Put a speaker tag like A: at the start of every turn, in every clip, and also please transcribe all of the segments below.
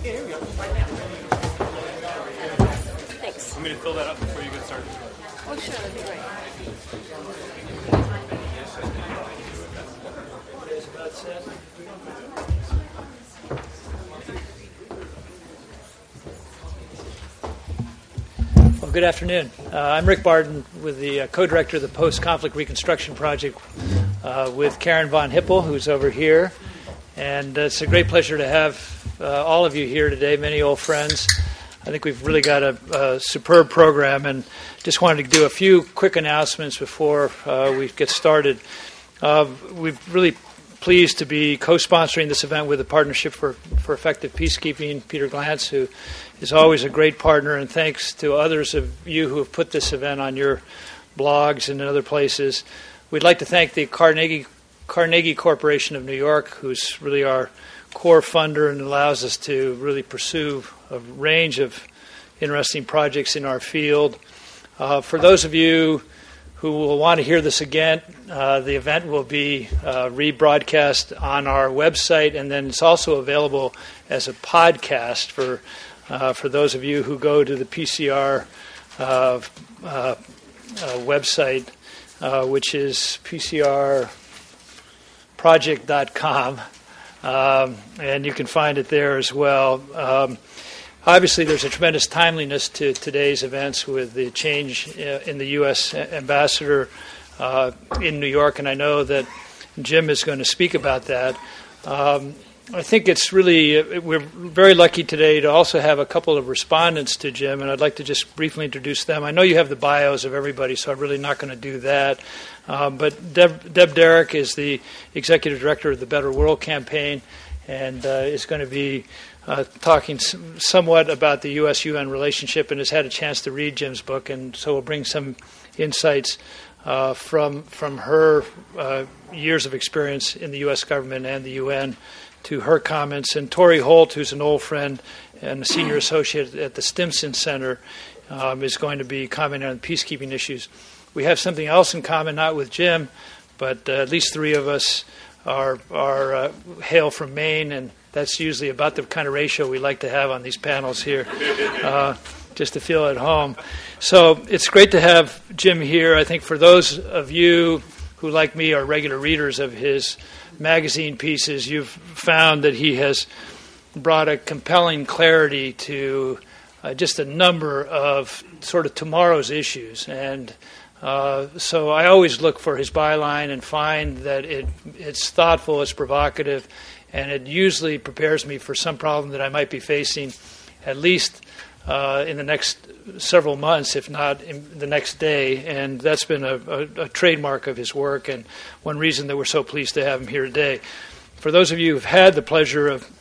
A: here we go. Right now.
B: Thanks.
C: Want me to fill that up before you get started?
B: Oh, sure, that'd be great.
D: Well, good afternoon. I'm Rick Barton with the co-director of the Post-Conflict Reconstruction Project with Karen Von Hippel, who's over here. And it's a great pleasure to have all of you here today, many old friends. I think we've really got a superb program, and just wanted to do a few quick announcements before we get started. We're really pleased to be co-sponsoring this event with the Partnership for Effective Peacekeeping, Peter Glantz, who is always a great partner, and thanks to others of you who have put this event on your blogs and in other places. We'd like to thank the Carnegie Corporation of New York, who's really our core funder and allows us to really pursue a range of interesting projects in our field. For those of you who will want to hear this again, the event will be rebroadcast on our website, and then it's also available as a podcast for those of you who go to the PCR website, which is PCRproject.com, and you can find it there as well. Obviously, there's a tremendous timeliness to today's events with the change in the U.S. ambassador in New York, and I know that Jim is going to speak about that. I think it's really, we're very lucky today to also have a couple of respondents to Jim, and I'd like to just briefly introduce them. I know you have the bios of everybody, so I'm really not going to do that. But Deb Derrick is the Executive Director of the Better World Campaign, and is going to be talking somewhat about the U.S.-UN relationship, and has had a chance to read Jim's book, and so we'll bring some insights from her years of experience in the U.S. government and the UN to her comments. And Tori Holt, who's an old friend and a senior associate at the Stimson Center, is going to be commenting on peacekeeping issues. We have something else in common, not with Jim, but at least three of us are hail from Maine, and that's usually about the kind of ratio we like to have on these panels here, just to feel at home. So it's great to have Jim here. I think for those of you who, like me, are regular readers of his magazine pieces, you've found that he has brought a compelling clarity to just a number of sort of tomorrow's issues. And so I always look for his byline and find that it's thoughtful, it's provocative, and it usually prepares me for some problem that I might be facing at least in the next several months, if not in the next day. And that's been a trademark of his work, and one reason that we're so pleased to have him here today. For those of you who've had the pleasure of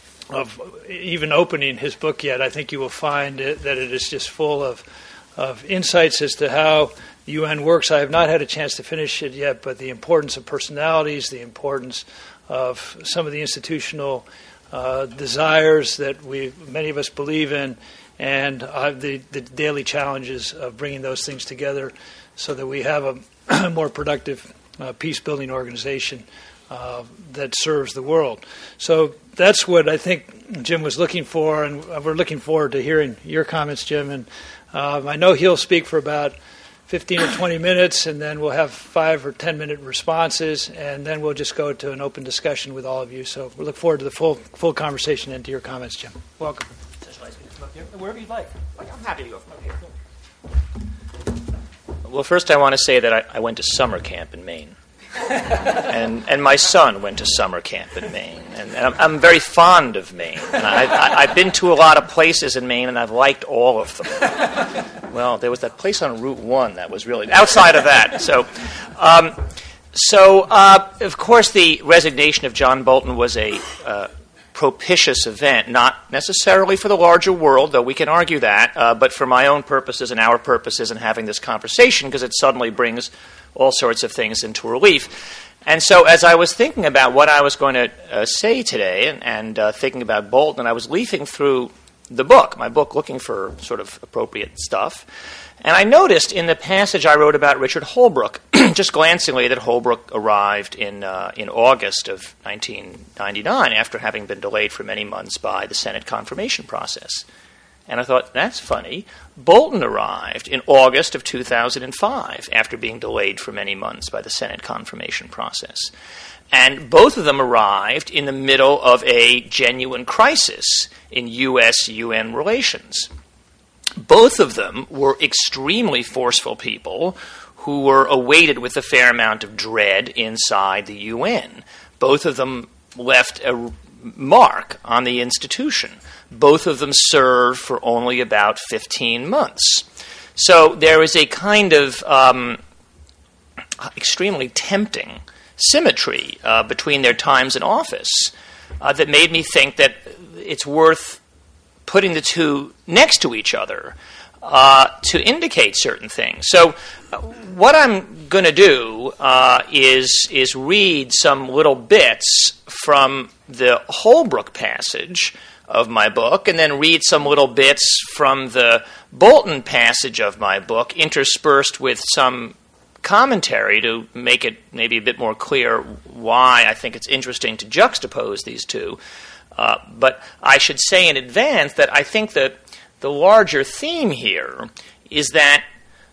D: even opening his book yet, I think you will find that it is just full of insights as to how the UN works. I have not had a chance to finish it yet, but the importance of personalities, the importance of some of the institutional desires that many of us believe in, and the daily challenges of bringing those things together so that we have a more productive peace-building organization that serves the world. So that's what I think Jim was looking for, and we're looking forward to hearing your comments, Jim. And I know he'll speak for about 15 or 20 minutes, and then we'll have 5 or 10-minute responses, and then we'll just go to an open discussion with all of you. So we look forward to the full conversation and to your comments, Jim. Welcome.
A: Wherever you'd like. I'm happy to go from up here.
E: Well, first I want to say that I went to summer camp in Maine. and my son went to summer camp in Maine. And I'm very fond of Maine. And I've been to a lot of places in Maine, and I've liked all of them. Well, there was that place on Route 1 that was really outside of that. So, of course, the resignation of John Bolton was a propitious event, not necessarily for the larger world, though we can argue that, but for my own purposes and our purposes in having this conversation, because it suddenly brings all sorts of things into relief. And so as I was thinking about what I was going to say today and thinking about Bolton, I was leafing through my book, looking for sort of appropriate stuff. And I noticed in the passage I wrote about Richard Holbrooke, just glancingly, that Holbrooke arrived in August of 1999 after having been delayed for many months by the Senate confirmation process. And I thought, that's funny. Bolton arrived in August of 2005 after being delayed for many months by the Senate confirmation process. And both of them arrived in the middle of a genuine crisis in U.S.-UN relations. Both of them were extremely forceful people who were awaited with a fair amount of dread inside the UN. Both of them left a mark on the institution. Both of them served for only about 15 months. So there is a kind of extremely tempting symmetry between their times in office that made me think that it's worth putting the two next to each other to indicate certain things. So what I'm going to do is read some little bits from the Holbrooke passage of my book, and then read some little bits from the Bolton passage of my book, interspersed with some commentary to make it maybe a bit more clear why I think it's interesting to juxtapose these two. But I should say in advance that I think that the larger theme here is that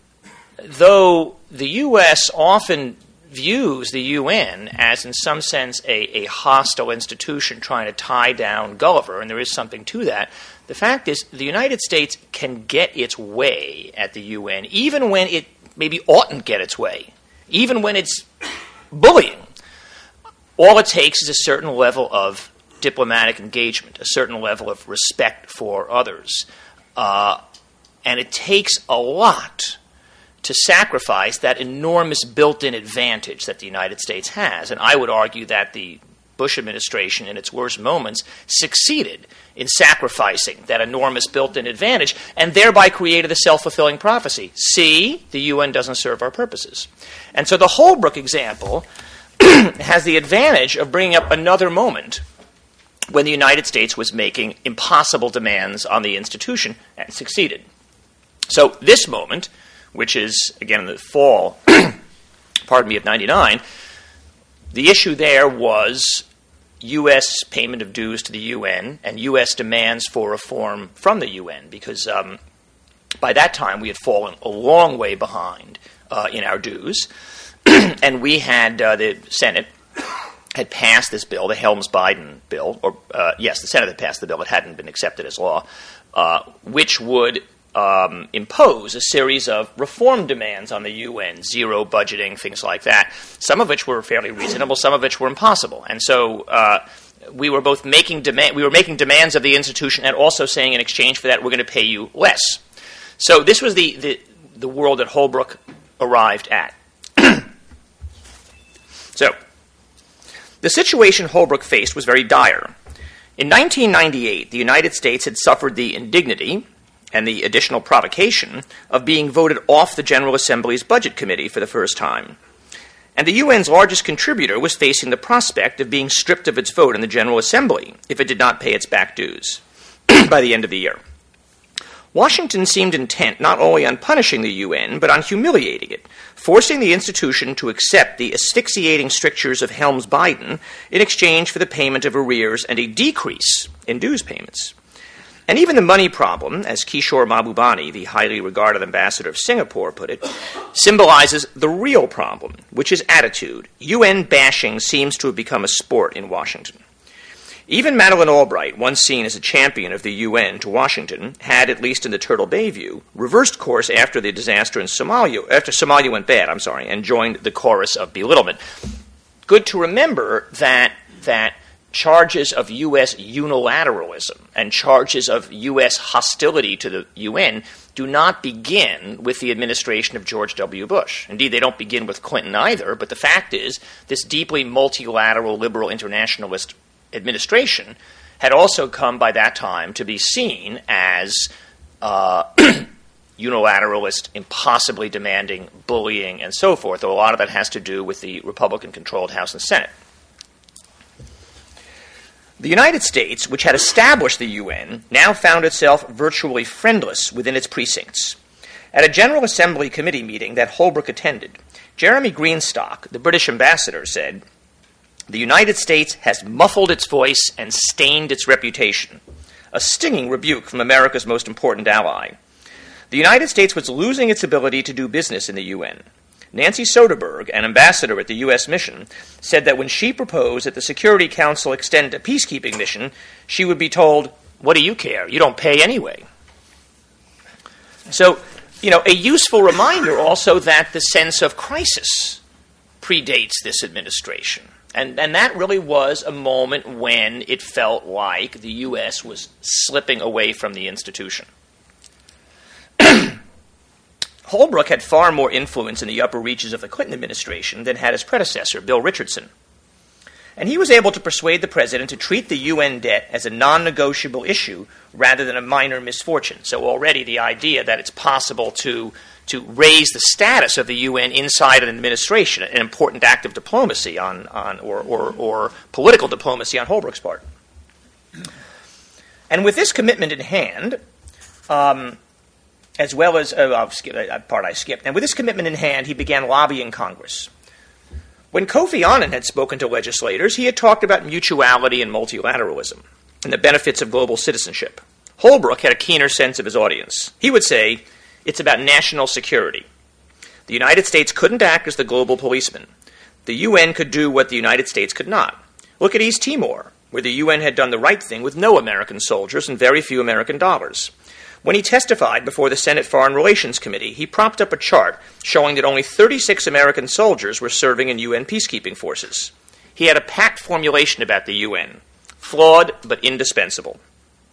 E: though the U.S. often views the UN as, in some sense, a hostile institution trying to tie down Gulliver, and there is something to that, the fact is the United States can get its way at the UN, even when it maybe oughtn't get its way, even when it's bullying. All it takes is a certain level of diplomatic engagement, a certain level of respect for others. And it takes a lot to sacrifice that enormous built-in advantage that the United States has. And I would argue that the Bush administration, in its worst moments, succeeded in sacrificing that enormous built-in advantage and thereby created a self-fulfilling prophecy. See, the UN doesn't serve our purposes. And so the Holbrooke example has the advantage of bringing up another moment when the United States was making impossible demands on the institution and succeeded. So this moment, which is, again, in the fall, of 99, the issue there was U.S. payment of dues to the UN and U.S. demands for reform from the UN, because by that time we had fallen a long way behind in our dues, and we had the Senate had passed this bill, the Helms-Biden bill, or the Senate had passed the bill, it hadn't been accepted as law, which would impose a series of reform demands on the UN, zero budgeting, things like that, some of which were fairly reasonable, some of which were impossible. And so we were both making demands of the institution and also saying in exchange for that we're going to pay you less. So this was the world that Holbrooke arrived at. So the situation Holbrooke faced was very dire. In 1998, the United States had suffered the indignity and the additional provocation of being voted off the General Assembly's Budget Committee for the first time. And the UN's largest contributor was facing the prospect of being stripped of its vote in the General Assembly if it did not pay its back dues by the end of the year. Washington seemed intent not only on punishing the UN, but on humiliating it, forcing the institution to accept the asphyxiating strictures of Helms-Biden in exchange for the payment of arrears and a decrease in dues payments. And even the money problem, as Kishore Mahbubani, the highly regarded ambassador of Singapore, put it, symbolizes the real problem, which is attitude. UN bashing seems to have become a sport in Washington. Even Madeleine Albright, once seen as a champion of the UN to Washington, had, at least in the Turtle Bay view, reversed course after the disaster in Somalia, after Somalia went bad, and joined the chorus of belittlement. Good to remember that charges of U.S. unilateralism and charges of U.S. hostility to the UN do not begin with the administration of George W. Bush. Indeed, they don't begin with Clinton either, but the fact is this deeply multilateral, liberal, internationalist administration had also come by that time to be seen as unilateralist, impossibly demanding, bullying, and so forth, though a lot of that has to do with the Republican-controlled House and Senate. The United States, which had established the UN, now found itself virtually friendless within its precincts. At a General Assembly committee meeting that Holbrooke attended, Jeremy Greenstock, the British ambassador, said, "The United States has muffled its voice and stained its reputation," a stinging rebuke from America's most important ally. The United States was losing its ability to do business in the UN. Nancy Soderberg, an ambassador at the U.S. mission, said that when she proposed that the Security Council extend a peacekeeping mission, she would be told, "What do you care? You don't pay anyway." So, a useful reminder also that the sense of crisis predates this administration. And that really was a moment when it felt like the U.S. was slipping away from the institution. Holbrooke had far more influence in the upper reaches of the Clinton administration than had his predecessor, Bill Richardson. And he was able to persuade the president to treat the UN debt as a non-negotiable issue rather than a minor misfortune. So already the idea that it's possible to raise the status of the UN inside an administration, an important act of diplomacy or political diplomacy on Holbrooke's part. And with this commitment in hand, as well as I'll skip a part I skipped. And with this commitment in hand, he began lobbying Congress. When Kofi Annan had spoken to legislators, he had talked about mutuality and multilateralism and the benefits of global citizenship. Holbrooke had a keener sense of his audience. He would say, "It's about national security. The United States couldn't act as the global policeman. The UN could do what the United States could not. Look at East Timor, where the UN had done the right thing with no American soldiers and very few American dollars." When he testified before the Senate Foreign Relations Committee, he propped up a chart showing that only 36 American soldiers were serving in UN peacekeeping forces. He had a pat formulation about the UN, flawed but indispensable.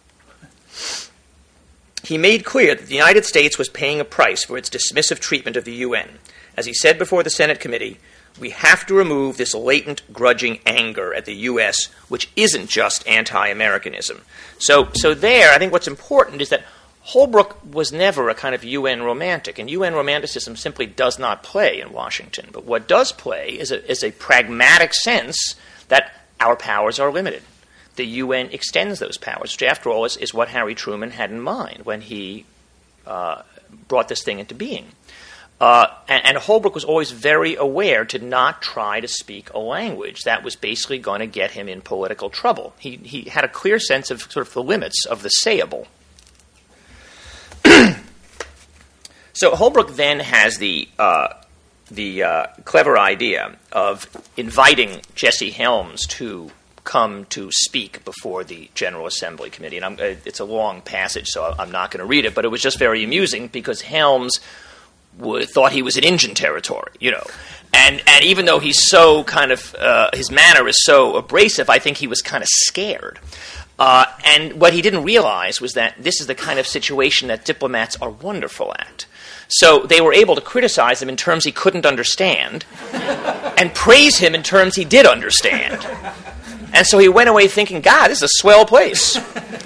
E: He made clear that the United States was paying a price for its dismissive treatment of the UN. As he said before the Senate committee, "We have to remove this latent, grudging anger at the U.S., which isn't just anti-Americanism." So there, I think what's important is that Holbrooke was never a kind of UN romantic, and UN romanticism simply does not play in Washington. But what does play is a pragmatic sense that our powers are limited. The UN extends those powers, which, after all, is what Harry Truman had in mind when he brought this thing into being. And Holbrooke was always very aware to not try to speak a language that was basically going to get him in political trouble. He had a clear sense of sort of the limits of the sayable. So Holbrooke then has the clever idea of inviting Jesse Helms to come to speak before the General Assembly Committee. And it's a long passage, so I'm not going to read it, but it was just very amusing because Helms thought he was in Indian territory, And even though he's so kind of, his manner is so abrasive, I think he was kind of scared. And what he didn't realize was that this is the kind of situation that diplomats are wonderful at. So they were able to criticize him in terms he couldn't understand and praise him in terms he did understand. And so he went away thinking, God, this is a swell place.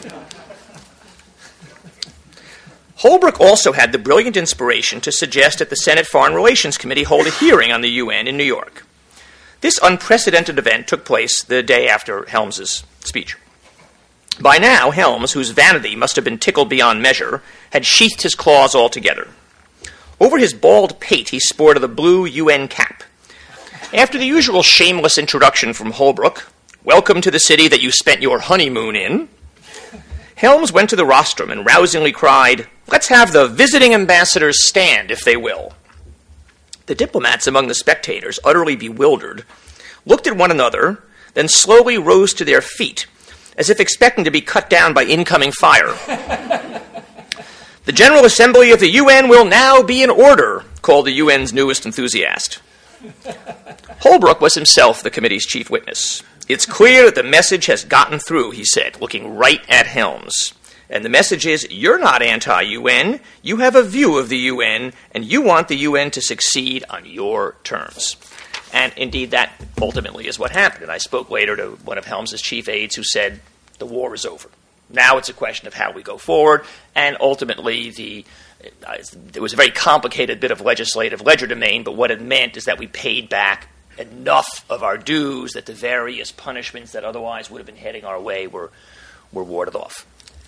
E: Holbrooke also had the brilliant inspiration to suggest that the Senate Foreign Relations Committee hold a hearing on the UN in New York. This unprecedented event took place the day after Helms's speech. By now, Helms, whose vanity must have been tickled beyond measure, had sheathed his claws altogether. Over his bald pate, he sported a blue UN cap. After the usual shameless introduction from Holbrooke, "Welcome to the city that you spent your honeymoon in," Helms went to the rostrum and rousingly cried, "Let's have the visiting ambassadors stand, if they will." The diplomats among the spectators, utterly bewildered, looked at one another, then slowly rose to their feet, as if expecting to be cut down by incoming fire. "The General Assembly of the UN will now be in order," called the UN's newest enthusiast. Holbrooke was himself the committee's chief witness. "It's clear that the message has gotten through," he said, looking right at Helms. "And the message is, you're not anti-UN, you have a view of the UN, and you want the UN to succeed on your terms." And indeed, that ultimately is what happened. And I spoke later to one of Helms's chief aides who said, the war is over. Now it's a question of how we go forward, and ultimately it was a very complicated bit of legislative legerdemain, but what it meant is that we paid back enough of our dues that the various punishments that otherwise would have been heading our way were warded off.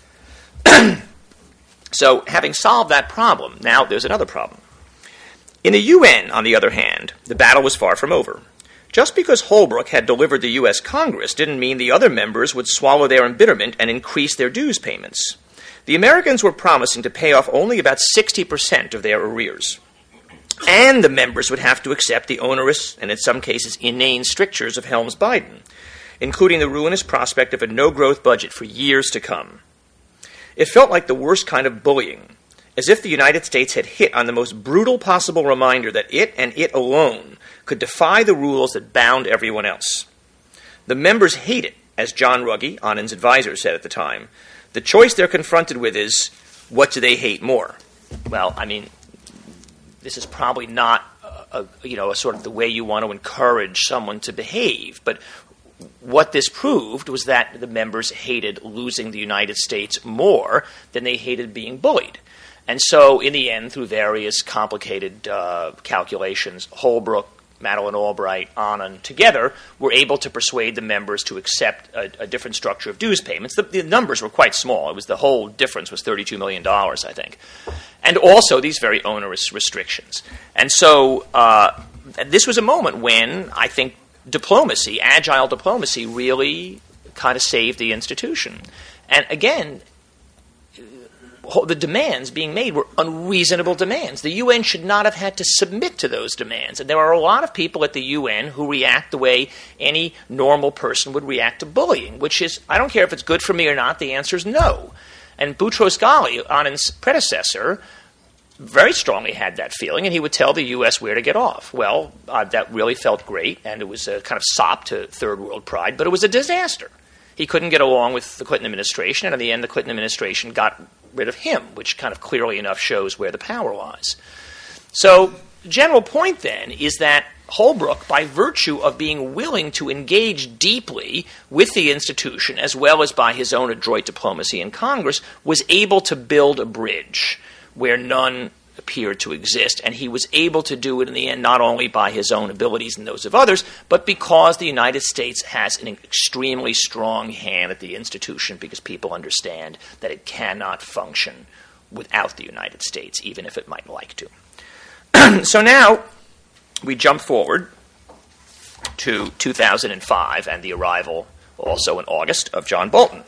E: So, having solved that problem, now there's another problem. In the UN, on the other hand, the battle was far from over. Just because Holbrooke had delivered the U.S. Congress didn't mean the other members would swallow their embitterment and increase their dues payments. The Americans were promising to pay off only about 60% of their arrears. And the members would have to accept the onerous, and in some cases inane, strictures of Helms-Biden, including the ruinous prospect of a no-growth budget for years to come. It felt like the worst kind of bullying, as if the United States had hit on the most brutal possible reminder that it and it alone could defy the rules that bound everyone else. The members hate it, as John Ruggie, Annen's advisor, said at the time. The choice they're confronted with is, what do they hate more? Well, I mean, this is probably not a sort of the way you want to encourage someone to behave, but what this proved was that the members hated losing the United States more than they hated being bullied. And so, in the end, through various complicated calculations, Holbrooke, Madeleine Albright, Annan, together were able to persuade the members to accept a different structure of dues payments. The numbers were quite small. It was the whole difference was $32 million, I think. And also these very onerous restrictions. And so this was a moment when I think diplomacy, agile diplomacy, really kind of saved the institution. And again, the demands being made were unreasonable demands. The UN should not have had to submit to those demands. And there are a lot of people at the UN who react the way any normal person would react to bullying, which is, I don't care if it's good for me or not, the answer is no. And Boutros Ghali, Annen's predecessor, very strongly had that feeling, and he would tell the U.S. where to get off. Well, that really felt great, and it was a kind of sop to third world pride, but it was a disaster. He couldn't get along with the Clinton administration, and in the end, the Clinton administration got rid of him, which kind of clearly enough shows where the power lies. So the general point, then, is that Holbrooke, by virtue of being willing to engage deeply with the institution, as well as by his own adroit diplomacy in Congress, was able to build a bridge where none appeared to exist. And he was able to do it in the end not only by his own abilities and those of others, but because the United States has an extremely strong hand at the institution, because people understand that it cannot function without the United States, even if it might like to. So now we jump forward to 2005 and the arrival, also in August, of John Bolton.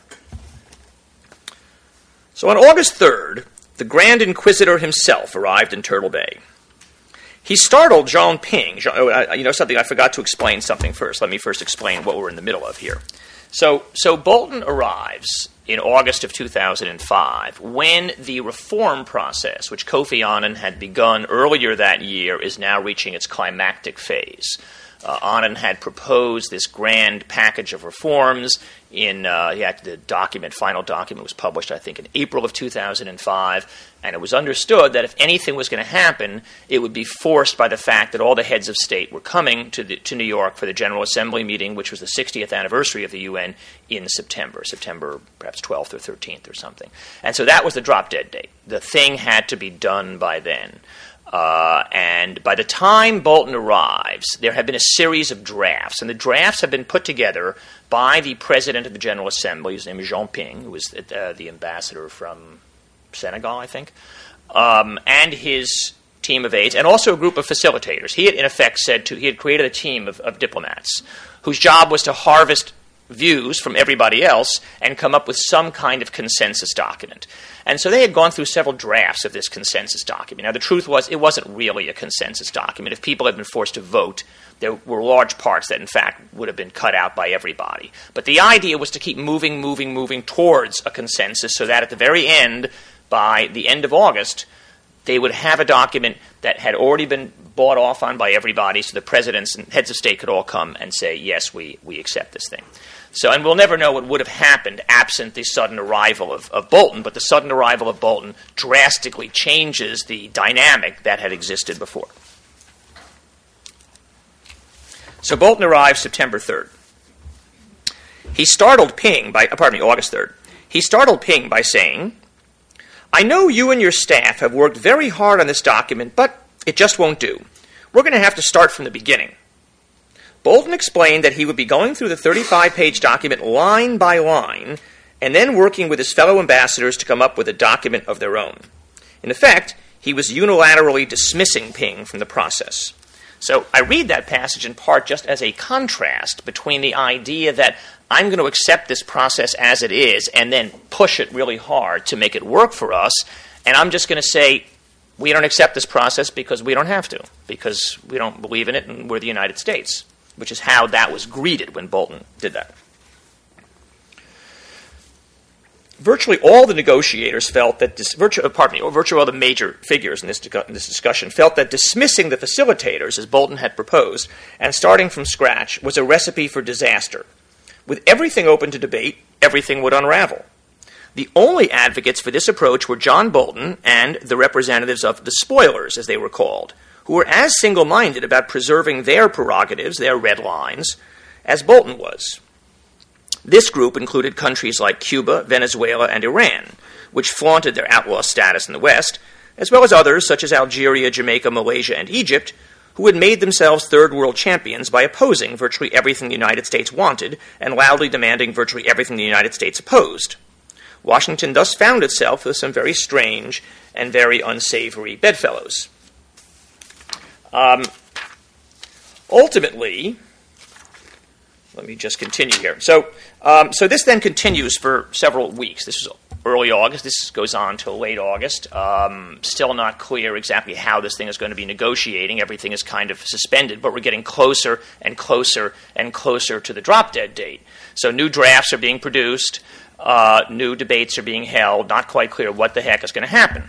E: So on August 3rd, the Grand Inquisitor himself arrived in Turtle Bay. He startled Jean Ping. Something I forgot to explain something first. Let me first explain what we're in the middle of here. So Bolton arrives in August of 2005 when the reform process, which Kofi Annan had begun earlier that year, is now reaching its climactic phase. Annan had proposed this grand package of reforms the final document was published, I think, in April of 2005, and it was understood that if anything was going to happen, it would be forced by the fact that all the heads of state were coming to New York for the General Assembly meeting, which was the 60th anniversary of the UN, in September perhaps 12th or 13th or something. And so that was the drop-dead date. The thing had to be done by then. And by the time Bolton arrives, there have been a series of drafts, and the drafts have been put together by the president of the General Assembly, his name is Jean Ping, who was the ambassador from Senegal, I think, and his team of aides, and also a group of facilitators. He had, in effect, he had created a team of diplomats whose job was to harvest views from everybody else and come up with some kind of consensus document. And so they had gone through several drafts of this consensus document. Now, the truth was, it wasn't really a consensus document. If people had been forced to vote, there were large parts that, in fact, would have been cut out by everybody. But the idea was to keep moving towards a consensus so that at the very end, by the end of August, they would have a document that had already been bought off on by everybody, so the presidents and heads of state could all come and say, yes, we accept this thing. So, and we'll never know what would have happened absent the sudden arrival of Bolton, but the sudden arrival of Bolton drastically changes the dynamic that had existed before. So Bolton arrived September 3rd. He startled August 3rd. He startled Ping by saying, "I know you and your staff have worked very hard on this document, but it just won't do. We're going to have to start from the beginning." Bolton explained that he would be going through the 35-page document line by line and then working with his fellow ambassadors to come up with a document of their own. In effect, he was unilaterally dismissing Ping from the process. So I read that passage in part just as a contrast between the idea that I'm going to accept this process as it is and then push it really hard to make it work for us, and I'm just going to say, we don't accept this process because we don't have to, because we don't believe in it and we're the United States, which is how that was greeted when Bolton did that. Virtually all the negotiators felt that virtually all the major figures in this discussion felt that dismissing the facilitators, as Bolton had proposed, and starting from scratch was a recipe for disaster. With everything open to debate, everything would unravel. The only advocates for this approach were John Bolton and the representatives of the spoilers, as they were called, who were as single-minded about preserving their prerogatives, their red lines, as Bolton was. This group included countries like Cuba, Venezuela, and Iran, which flaunted their outlaw status in the West, as well as others such as Algeria, Jamaica, Malaysia, and Egypt, who had made themselves third world champions by opposing virtually everything the United States wanted and loudly demanding virtually everything the United States opposed. Washington thus found itself with some very strange and very unsavory bedfellows. Ultimately, let me just continue here. So this then continues for several weeks. This is early August. This goes on till late August. Still not clear exactly how this thing is going to be negotiating. Everything is kind of suspended, but we're getting closer and closer and closer to the drop-dead date. So new drafts are being produced. New debates are being held. Not quite clear what the heck is going to happen.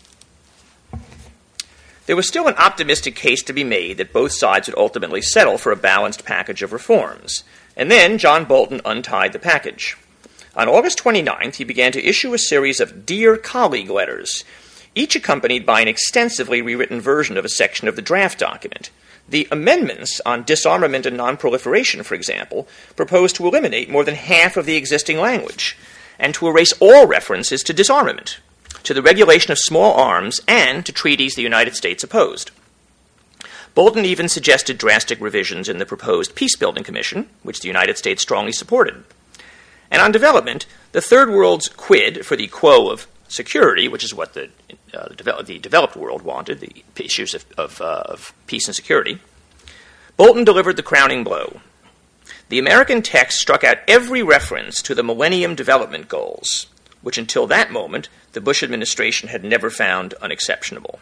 E: There was still an optimistic case to be made that both sides would ultimately settle for a balanced package of reforms. And then John Bolton untied the package. On August 29th, he began to issue a series of Dear Colleague letters, each accompanied by an extensively rewritten version of a section of the draft document. The amendments on disarmament and nonproliferation, for example, proposed to eliminate more than half of the existing language and to erase all references to disarmament, to the regulation of small arms, and to treaties the United States opposed. Bolton even suggested drastic revisions in the proposed Peacebuilding Commission, which the United States strongly supported. And on development, the Third World's quid for the quo of security, which is what the developed world wanted, the issues of peace and security, Bolton delivered the crowning blow. The American text struck out every reference to the Millennium Development Goals, which until that moment the Bush administration had never found unexceptionable.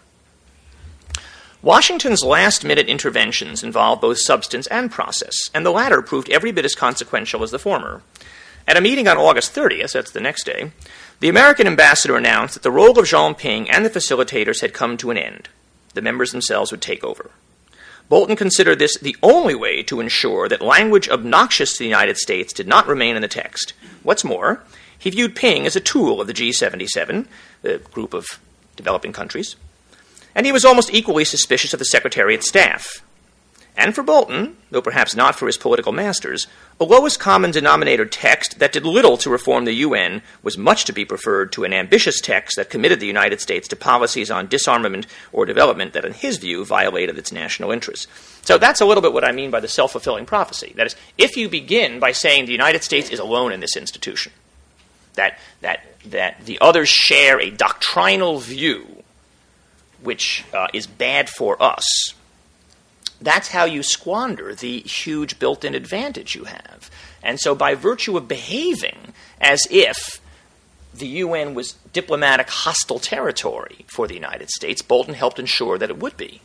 E: Washington's last-minute interventions involved both substance and process, and the latter proved every bit as consequential as the former. At a meeting on August 30th, that's the next day, the American ambassador announced that the role of Jean Ping and the facilitators had come to an end. The members themselves would take over. Bolton considered this the only way to ensure that language obnoxious to the United States did not remain in the text. What's more, he viewed Ping as a tool of the G77, the group of developing countries, and he was almost equally suspicious of the Secretariat's staff. And for Bolton, though perhaps not for his political masters, a lowest common denominator text that did little to reform the UN was much to be preferred to an ambitious text that committed the United States to policies on disarmament or development that, in his view, violated its national interests. So that's a little bit what I mean by the self-fulfilling prophecy. That is, if you begin by saying the United States is alone in this institution, that the others share a doctrinal view which is bad for us, that's how you squander the huge built-in advantage you have. And so by virtue of behaving as if the UN was diplomatic hostile territory for the United States, Bolton helped ensure that it would be.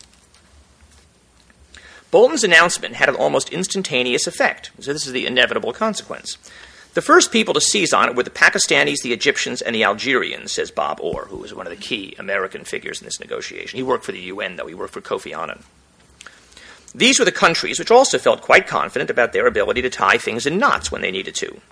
E: Bolton's announcement had an almost instantaneous effect, so this is the inevitable consequence. The first people to seize on it were the Pakistanis, the Egyptians, and the Algerians, says Bob Orr, who was one of the key American figures in this negotiation. He worked for the UN, though. He worked for Kofi Annan. These were the countries which also felt quite confident about their ability to tie things in knots when they needed to.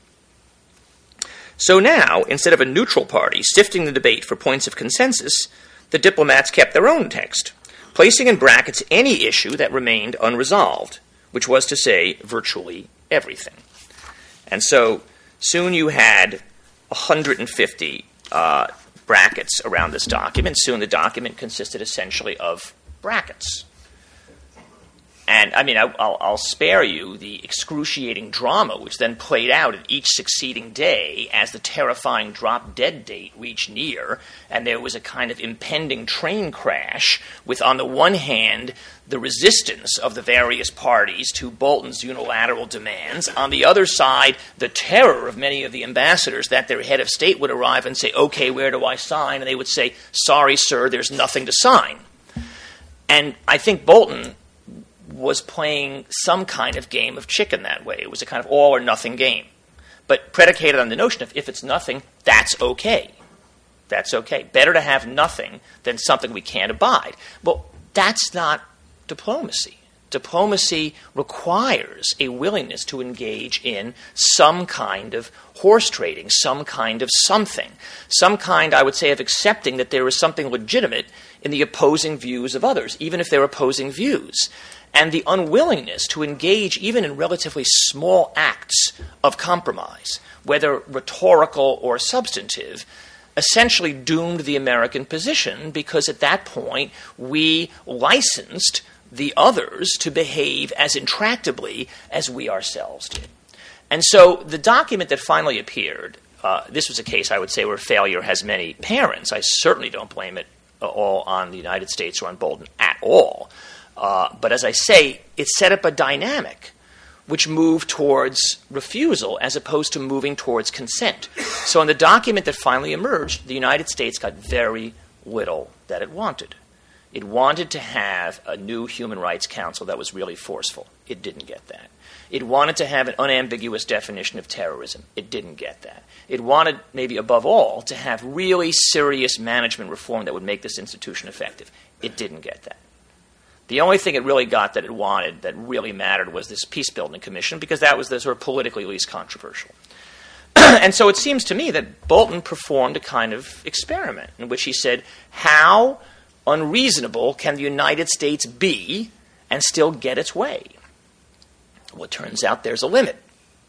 E: So now, instead of a neutral party sifting the debate for points of consensus, the diplomats kept their own text, placing in brackets any issue that remained unresolved, which was to say virtually everything. And so soon you had 150 brackets around this document. Soon the document consisted essentially of brackets. And, I mean, I'll spare you the excruciating drama which then played out in each succeeding day as the terrifying drop-dead date reached near, and there was a kind of impending train crash with, on the one hand, the resistance of the various parties to Bolton's unilateral demands. On the other side, the terror of many of the ambassadors that their head of state would arrive and say, okay, where do I sign? And they would say, sorry, sir, there's nothing to sign. And I think Bolton was playing some kind of game of chicken that way. It was a kind of all or nothing game, but predicated on the notion of if it's nothing, that's okay. That's okay. Better to have nothing than something we can't abide. Well, that's not diplomacy. Diplomacy requires a willingness to engage in some kind of horse trading, some kind of something, some kind, I would say, of accepting that there is something legitimate in the opposing views of others, even if they're opposing views. And the unwillingness to engage even in relatively small acts of compromise, whether rhetorical or substantive, essentially doomed the American position because at that point we licensed the others to behave as intractably as we ourselves did. And so the document that finally appeared, this was a case, I would say, where failure has many parents. I certainly don't blame it all on the United States or on Bolton at all. But as I say, it set up a dynamic which moved towards refusal as opposed to moving towards consent. So in the document that finally emerged, the United States got very little that it wanted. It wanted to have a new Human Rights Council that was really forceful. It didn't get that. It wanted to have an unambiguous definition of terrorism. It didn't get that. It wanted, maybe above all, to have really serious management reform that would make this institution effective. It didn't get that. The only thing it really got that it wanted that really mattered was this peace-building commission, because that was the sort of politically least controversial. And so it seems to me that Bolton performed a kind of experiment in which he said, how unreasonable can the United States be and still get its way? Well, it turns out there's a limit.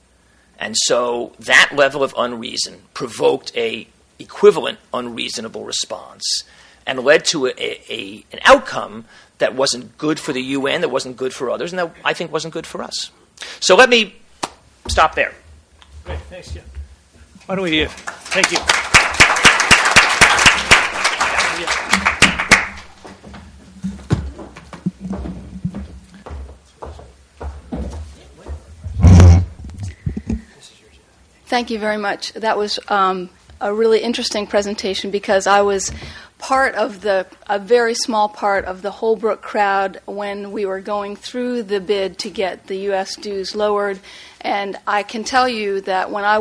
E: And so that level of unreason provoked a equivalent unreasonable response and led to an outcome that wasn't good for the UN, that wasn't good for others, and that I think wasn't good for us. So let me stop there.
D: Great, thanks, Jim. Why don't we thank you.
B: Thank you very much. That was a really interesting presentation because I was part of a very small part of the Holbrooke crowd when we were going through the bid to get the U.S. dues lowered. And I can tell you that when I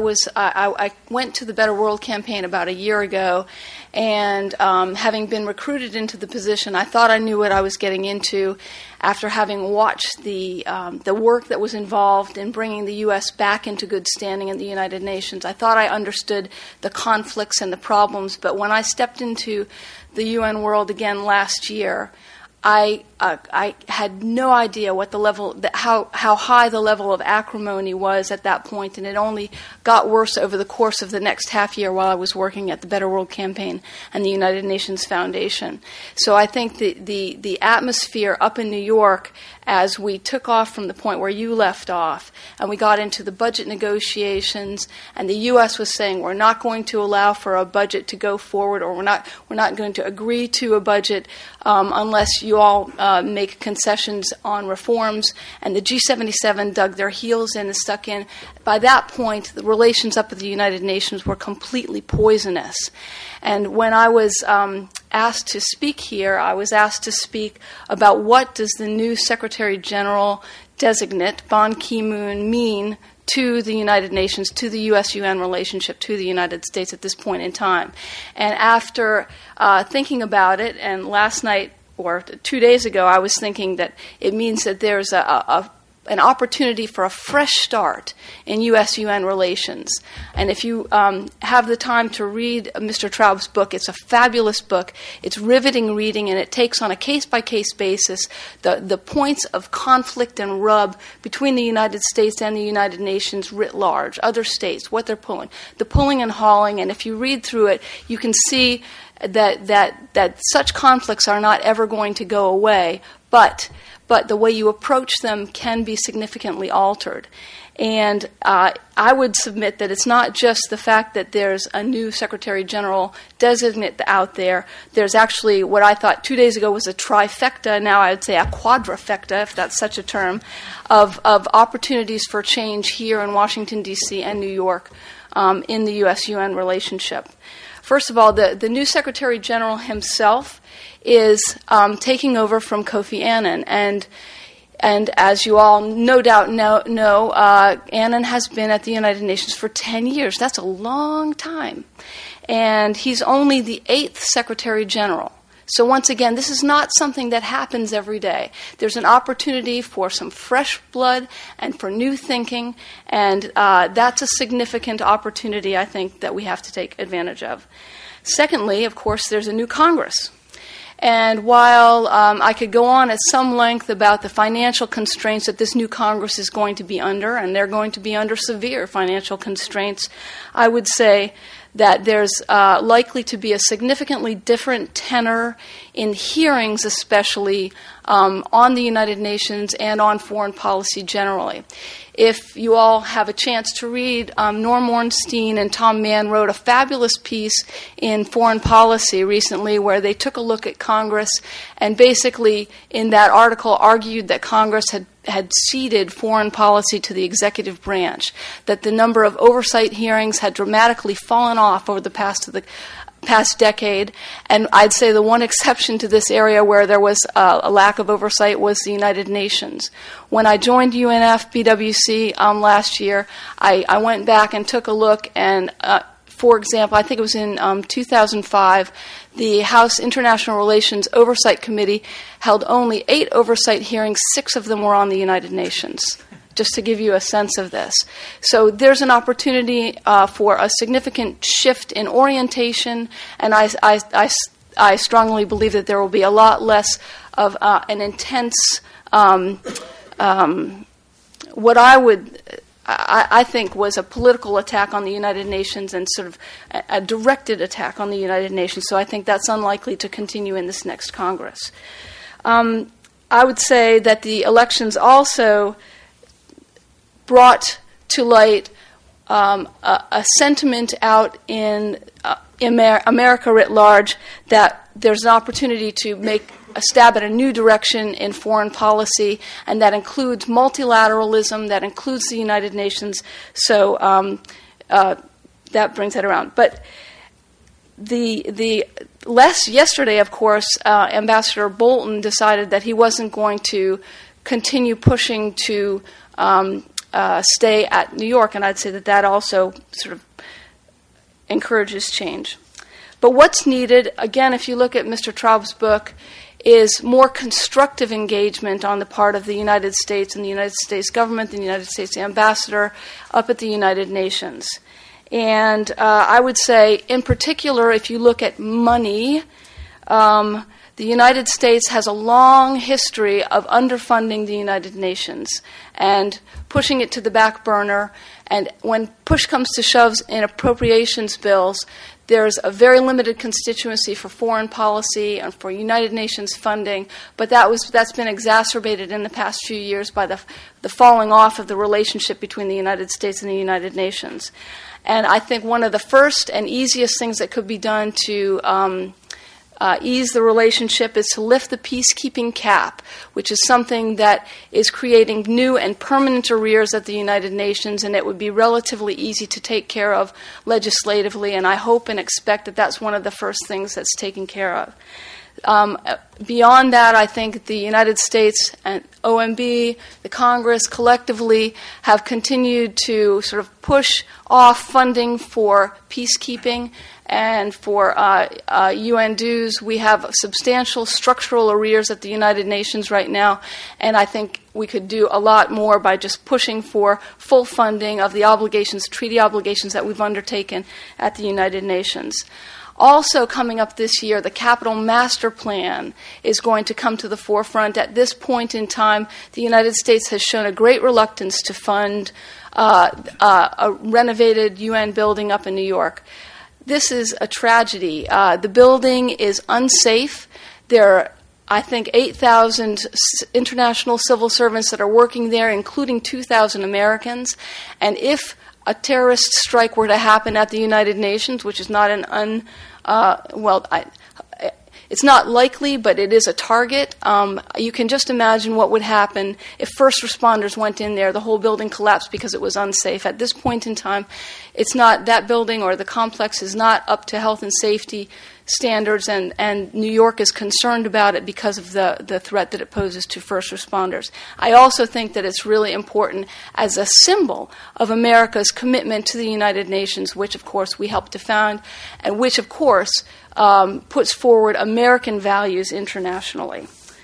B: went to the Better World campaign about a year ago, and having been recruited into the position, I thought I knew what I was getting into after having watched the work that was involved in bringing the U.S. back into good standing in the United Nations. I thought I understood the conflicts and the problems, but when I stepped into the UN world again last year, I had no idea what the level, how high the level of acrimony was at that point, and it only got worse over the course of the next half year while I was working at the Better World Campaign and the United Nations Foundation. So I think the atmosphere up in New York as we took off from the point where you left off and we got into the budget negotiations and the U.S. was saying we're not going to allow for a budget to go forward, or we're not going to agree to a budget unless you all make concessions on reforms, and the G77 dug their heels in and stuck in. By that point, the relations up at the United Nations were completely poisonous. And when I was asked to speak here, I was asked to speak about what does the new Secretary General designate, Ban Ki-moon, mean to the United Nations, to the U.S.-UN relationship, to the United States at this point in time. And after thinking about it, and last night or 2 days ago, I was thinking that it means that there's an opportunity for a fresh start in U.S.-UN relations. And if you have the time to read Mr. Traub's book, it's a fabulous book. It's riveting reading, and it takes on a case-by-case basis the points of conflict and rub between the United States and the United Nations writ large, other states, what they're pulling, the pulling and hauling. And if you read through it, you can see that such conflicts are not ever going to go away, but the way you approach them can be significantly altered. And I would submit that it's not just the fact that there's a new Secretary General designate out there. There's actually what I thought 2 days ago was a trifecta, now I would say a quadrifecta, if that's such a term, of opportunities for change here in Washington, D.C. and New York in the U.S.-UN relationship. First of all, the new Secretary General himself is taking over from Kofi Annan, and as you all no doubt know, Annan has been at the United Nations for 10 years. That's a long time. And he's only the 8th Secretary General. So once again, this is not something that happens every day. There's an opportunity for some fresh blood and for new thinking, and that's a significant opportunity, I think, that we have to take advantage of. Secondly, of course, there's a new Congress. And while I could go on at some length about the financial constraints that this new Congress is going to be under, and they're going to be under severe financial constraints, I would say that there's likely to be a significantly different tenor in hearings, especially on the United Nations and on foreign policy generally. If you all have a chance to read, Norm Ornstein and Tom Mann wrote a fabulous piece in Foreign Policy recently where they took a look at Congress and basically in that article argued that Congress had ceded foreign policy to the executive branch, that the number of oversight hearings had dramatically fallen off over the past decade, and I'd say the one exception to this area where there was a lack of oversight was the United Nations. When I joined UNFBWC last year, I went back and took a look, and for example, I think it was in 2005, the House International Relations Oversight Committee held only 8 oversight hearings, 6 of them were on the United Nations, just to give you a sense of this. So there's an opportunity for a significant shift in orientation, and I strongly believe that there will be a lot less of an intense, what I think was a political attack on the United Nations and sort of a directed attack on the United Nations. So I think that's unlikely to continue in this next Congress. I would say that the elections also brought to light a sentiment out in America writ large that there's an opportunity to make a stab at a new direction in foreign policy, and that includes multilateralism, that includes the United Nations. So that brings that around. But yesterday, of course, Ambassador Bolton decided that he wasn't going to continue pushing to stay at New York, and I'd say that also sort of encourages change. But what's needed, again, if you look at Mr. Traub's book, is more constructive engagement on the part of the United States and the United States government, the United States ambassador up at the United Nations. And I would say, in particular, if you look at money, the United States has a long history of underfunding the United Nations and pushing it to the back burner. And when push comes to shoves in appropriations bills, there's a very limited constituency for foreign policy and for United Nations funding, but that's been exacerbated in the past few years by the falling off of the relationship between the United States and the United Nations. And I think one of the first and easiest things that could be done to ease the relationship is to lift the peacekeeping cap, which is something that is creating new and permanent arrears at the United Nations, and it would be relatively easy to take care of legislatively, and I hope and expect that that's one of the first things that's taken care of. Beyond that, I think the United States and OMB, the Congress collectively have continued to sort of push off funding for peacekeeping and for UN dues. We have substantial structural arrears at the United Nations right now, and I think we could do a lot more by just pushing for full funding of the obligations, treaty obligations that we've undertaken at the United Nations. Also coming up this year, the Capital Master Plan is going to come to the forefront. At this point in time, the United States has shown a great reluctance to fund a renovated UN building up in New York. This is a tragedy. The building is unsafe. There I think, 8,000 international civil servants that are working there, including 2,000 Americans. And if a terrorist strike were to happen at the United Nations, which is not it's not likely, but it is a target. You can just imagine what would happen if first responders went in there. The whole building collapsed because it was unsafe. At this point in time, it's not, that building or the complex is not up to health and safety standards, and New York is concerned about it because of the threat that it poses to first responders. I also think that it's really important as a symbol of America's commitment to the United Nations, which, of course, we helped to found, and which, of course, puts forward American values internationally.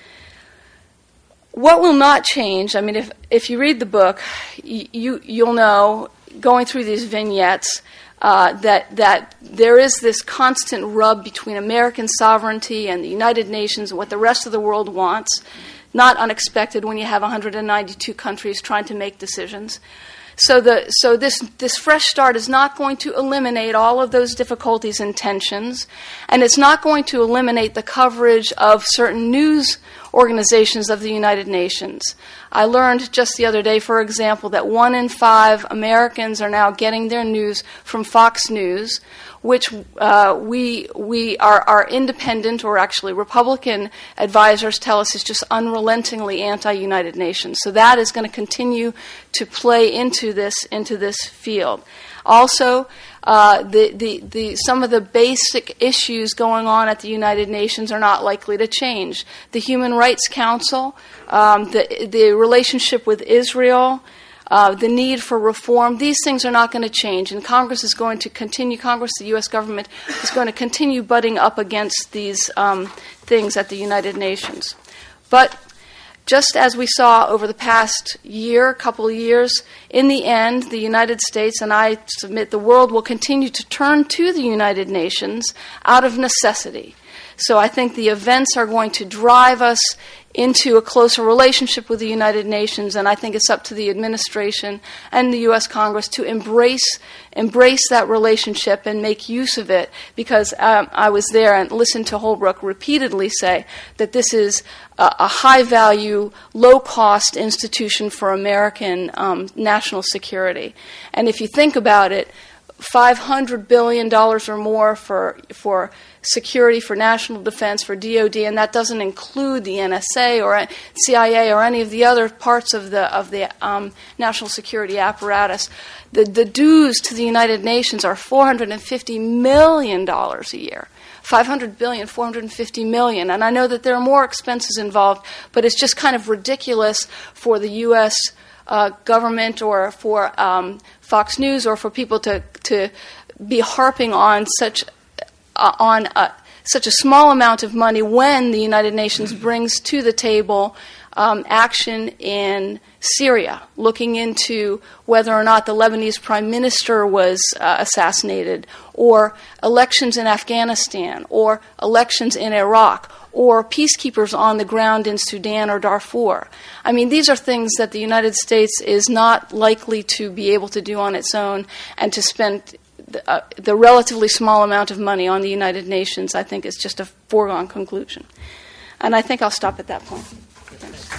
B: What will not change, I mean, if you read the book, you'll know, going through these vignettes, that there is this constant rub between American sovereignty and the United Nations and what the rest of the world wants. Not unexpected when you have 192 countries trying to make decisions. So this fresh start is not going to eliminate all of those difficulties and tensions, and it's not going to eliminate the coverage of certain news organizations of the United Nations. I learned just the other day, for example, that 1 in 5 Americans are now getting their news from Fox News, which our independent, or actually Republican advisors tell us is just unrelentingly anti-United Nations. So that is going to continue to play into this field. Also, some of the basic issues going on at the United Nations are not likely to change. The Human Rights Council, the relationship with Israel, the need for reform, these things are not going to change. And Congress is going to continue, the U.S. government is going to continue butting up against these things at the United Nations. But just as we saw over the past couple of years, in the end, the United States, and I submit the world, will continue to turn to the United Nations out of necessity. So I think the events are going to drive us into a closer relationship with the United Nations, and I think it's up to the administration and the U.S. Congress to embrace that relationship and make use of it, because I was there and listened to Holbrooke repeatedly say that this is a high-value, low-cost institution for American national security. And if you think about it, $500 billion or more for security, for national defense, for DOD, and that doesn't include the NSA or CIA or any of the other parts of the national security apparatus. The dues to the United Nations are $450 million a year. $500 billion, $450 million. And I know that there are more expenses involved, but it's just kind of ridiculous for the U.S. Government or for Fox News or for people to be harping on such a small amount of money when the United Nations brings to the table action in Syria, looking into whether or not the Lebanese prime minister was assassinated, or elections in Afghanistan, or elections in Iraq, or peacekeepers on the ground in Sudan or Darfur. I mean, these are things that the United States is not likely to be able to do on its own, and to spend the relatively small amount of money on the United Nations, I think, is just a foregone conclusion. And I think I'll stop at that point. Thanks.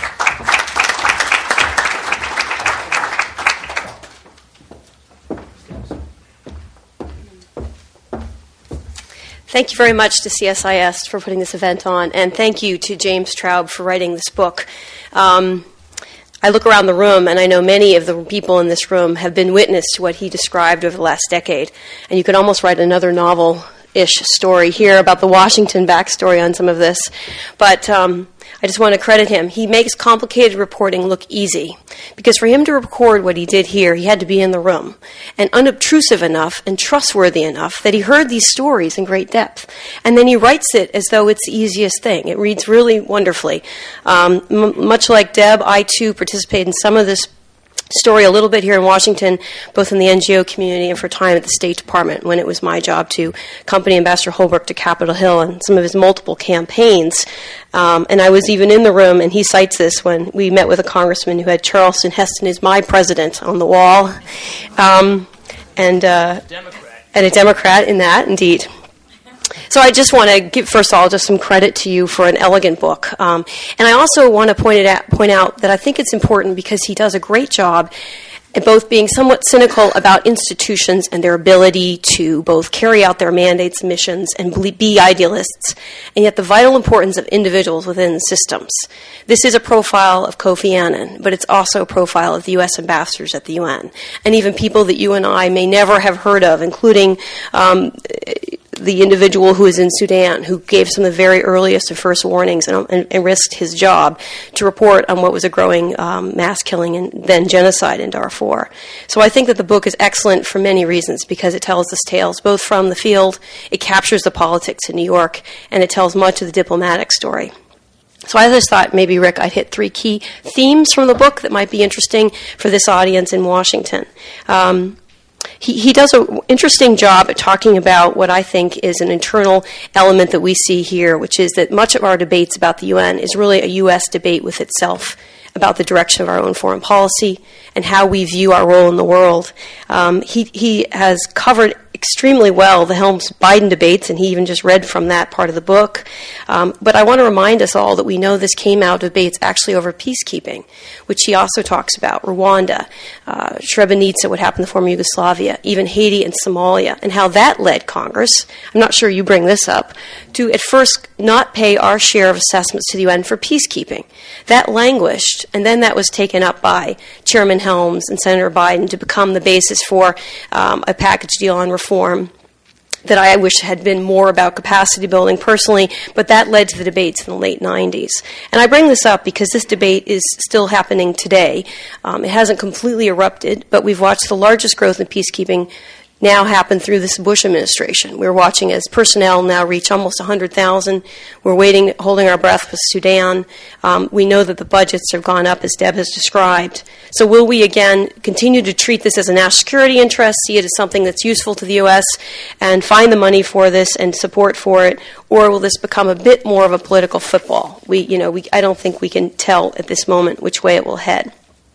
C: Thank you very much to CSIS for putting this event on, and thank you to James Traub for writing this book. I look around the room, and I know many of the people in this room have been witness to what he described over the last decade, and you could almost write another novel-ish story here about the Washington backstory on some of this. But I just want to credit him. He makes complicated reporting look easy, because for him to record what he did here, he had to be in the room, and unobtrusive enough and trustworthy enough that he heard these stories in great depth. And then he writes it as though it's the easiest thing. It reads really wonderfully. Much like Deb, I too participated in some of this story a little bit here in Washington, both in the NGO community and for time at the State Department, when it was my job to accompany Ambassador Holbrooke to Capitol Hill and some of his multiple campaigns. And I was even in the room, and he cites this, when we met with a congressman who had Charleston Heston as my president on the wall. And a Democrat in that, indeed. So I just want to give, first of all, just some credit to you for an elegant book. And I also want to point out that I think it's important because he does a great job at both being somewhat cynical about institutions and their ability to both carry out their mandates and missions and be idealists, and yet the vital importance of individuals within the systems. This is a profile of Kofi Annan, but it's also a profile of the U.S. ambassadors at the UN, and even people that you and I may never have heard of, including the individual who is in Sudan, who gave some of the very earliest and first warnings and risked his job to report on what was a growing mass killing and then genocide in Darfur. So I think that the book is excellent for many reasons, because it tells us tales both from the field, it captures the politics in New York, and it tells much of the diplomatic story. So I just thought maybe, Rick, I'd hit 3 key themes from the book that might be interesting for this audience in Washington. He does an interesting job at talking about what I think is an internal element that we see here, which is that much of our debates about the UN is really a U.S. debate with itself about the direction of our own foreign policy and how we view our role in the world. He has covered extremely well the Helms-Biden debates, and he even just read from that part of the book. But I want to remind us all that we know this came out of debates actually over peacekeeping, which he also talks about, Rwanda, Srebrenica, what happened in the former Yugoslavia, even Haiti and Somalia, and how that led Congress, I'm not sure you bring this up, to at first not pay our share of assessments to the UN for peacekeeping. That languished, and then that was taken up by Chairman Helms and Senator Biden to become the basis for a package deal on reform that I wish had been more about capacity building personally, but that led to the debates in the late 90s. And I bring this up because this debate is still happening today. It hasn't completely erupted, but we've watched the largest growth in peacekeeping now happen through this Bush administration. We're watching as personnel now reach almost 100,000. We're waiting, holding our breath with Sudan. We know that the budgets have gone up, as Deb has described. So will we, again, continue to treat this as a national security interest, see it as something that's useful to the U.S., and find the money for this and support for it, or will this become a bit more of a political football? I don't think we can tell at this moment which way it will head.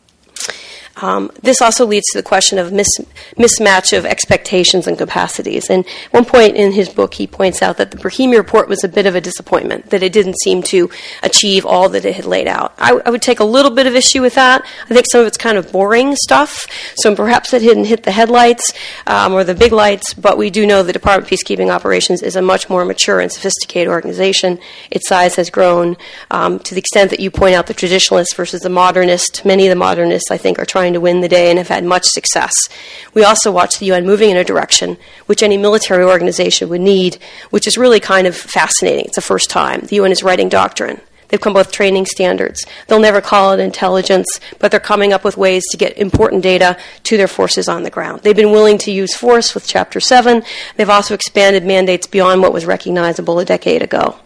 C: This also leads to the question of mismatch of expectations and capacities. And one point in his book, he points out that the Brahimi report was a bit of a disappointment, that it didn't seem to achieve all that it had laid out. I would take a little bit of issue with that. I think some of it's kind of boring stuff, so perhaps it didn't hit the headlights or the big lights, but we do know the Department of Peacekeeping Operations is a much more mature and sophisticated organization. Its size has grown to the extent that you point out the traditionalists versus the modernists. Many of the modernists, I think, are trying to win the day and have had much success. We also watch the UN moving in a direction which any military organization would need, which is really kind of fascinating. It's the first time. The UN is writing doctrine. They've come up with training standards. They'll never call it intelligence, but they're coming up with ways to get important data to their forces on the ground. They've been willing to use force with Chapter 7. They've also expanded mandates beyond what was recognizable a decade ago.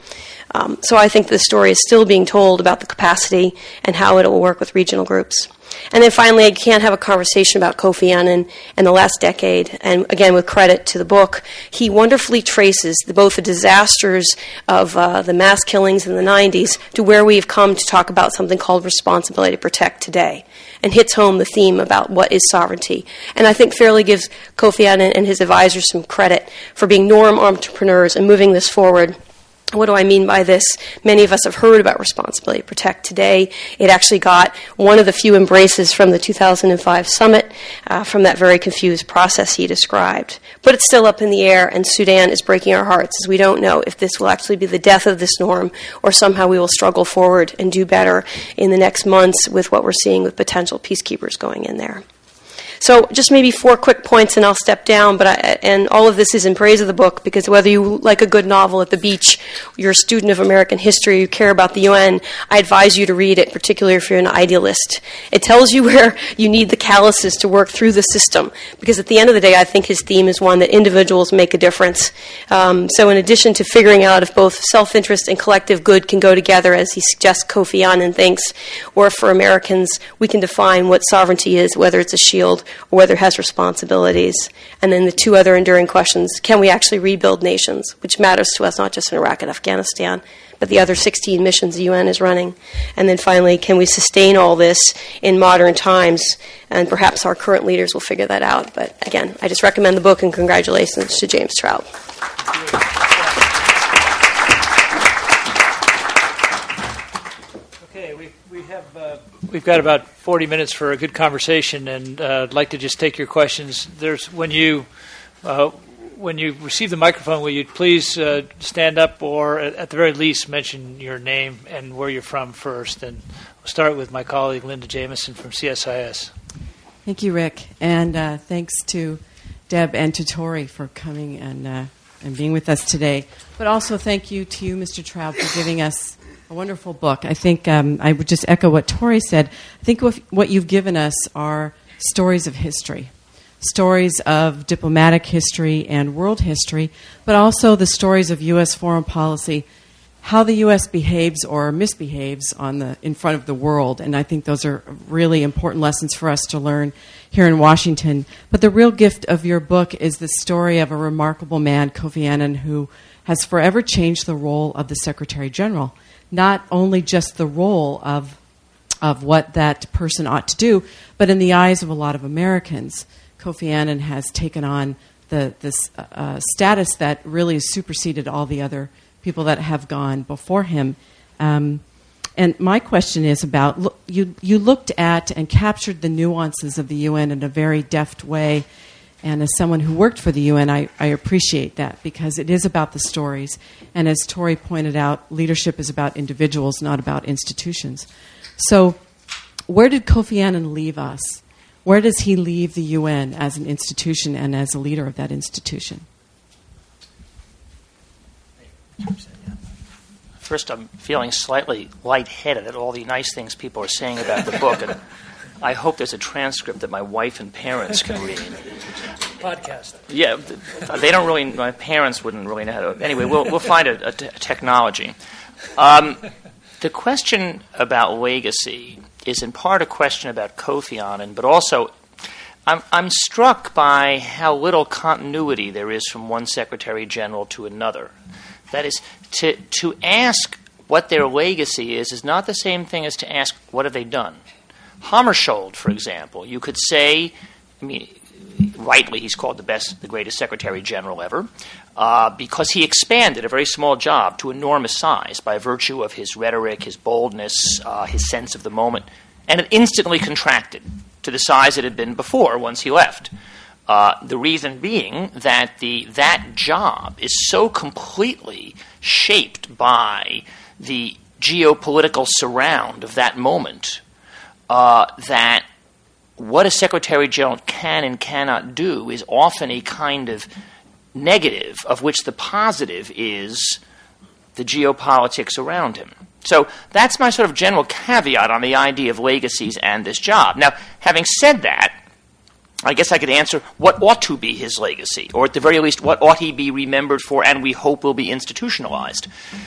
C: So I think the story is still being told about the capacity and how it will work with regional groups. And then finally, I can't have a conversation about Kofi Annan and the last decade, and again, with credit to the book, he wonderfully traces both the disasters of the mass killings in the 90s to where we've come to talk about something called responsibility to protect today, and hits home the theme about what is sovereignty. And I think fairly gives Kofi Annan and his advisors some credit for being norm entrepreneurs and moving this forward. What do I mean by this? Many of us have heard about responsibility to protect today. It actually got one of the few embraces from the 2005 summit from that very confused process he described. But it's still up in the air, and Sudan is breaking our hearts, as we don't know if this will actually be the death of this norm or somehow we will struggle forward and do better in the next months with what we're seeing with potential peacekeepers going in there. So just maybe 4 quick points and I'll step down, and all of this is in praise of the book, because whether you like a good novel at the beach, you're a student of American history, you care about the UN, I advise you to read it, particularly if you're an idealist. It tells you where you need the calluses to work through the system, because at the end of the day, I think his theme is one that individuals make a difference. So in addition to figuring out if both self-interest and collective good can go together, as he suggests Kofi Annan thinks, or for Americans, we can define what sovereignty is, whether it's a shield or whether it has responsibilities. And then the 2 other enduring questions: can we actually rebuild nations, which matters to us not just in Iraq and Afghanistan, but the other 16 missions the UN is running? And then finally, can we sustain all this in modern times? And perhaps our current leaders will figure that out. But again, I just recommend the book, and congratulations to James Traub.
D: We've got about 40 minutes for a good conversation, and I'd like to just take your questions. When you receive the microphone, will you please stand up, or at the very least mention your name and where you're from first? And we'll start with my colleague Linda Jameson from CSIS.
F: Thank you, Rick, and thanks to Deb and to Tori for coming and being with us today. But also thank you to you, Mr. Traub, for giving us a wonderful book. I think I would just echo what Tori said. I think what you've given us are stories of history, stories of diplomatic history and world history, but also the stories of U.S. foreign policy, how the U.S. behaves or misbehaves in front of the world. And I think those are really important lessons for us to learn here in Washington. But the real gift of your book is the story of a remarkable man, Kofi Annan, who has forever changed the role of the Secretary General. Not only just the role of what that person ought to do, but in the eyes of a lot of Americans, Kofi Annan has taken on this status that really has superseded all the other people that have gone before him. And my question is about, you looked at and captured the nuances of the UN in a very deft way. And as someone who worked for the UN, I appreciate that, because it is about the stories. And as Tori pointed out, leadership is about individuals, not about institutions. So where did Kofi Annan leave us? Where does he leave the UN as an institution and as a leader of that institution?
E: First, I'm feeling slightly lightheaded at all the nice things people are saying about the book, and I hope there's a transcript that my wife and parents can read.
D: Podcast.
E: Yeah, they don't really. My parents wouldn't really know how to. Anyway, we'll find a technology. The question about legacy is in part a question about Kofi Annan, but also I'm struck by how little continuity there is from one Secretary General to another. That is, to ask what their legacy is not the same thing as to ask what have they done. Hammarskjöld, for example, you could say, rightly he's called the greatest Secretary General ever, because he expanded a very small job to enormous size by virtue of his rhetoric, his boldness, his sense of the moment, and it instantly contracted to the size it had been before once he left. The reason being that that job is so completely shaped by the geopolitical surround of that moment that what a Secretary General can and cannot do is often a kind of negative of which the positive is the geopolitics around him. So that's my sort of general caveat on the idea of legacies and this job. Now, having said that, I guess I could answer what ought to be his legacy, or at the very least, what ought he be remembered for and we hope will be institutionalized,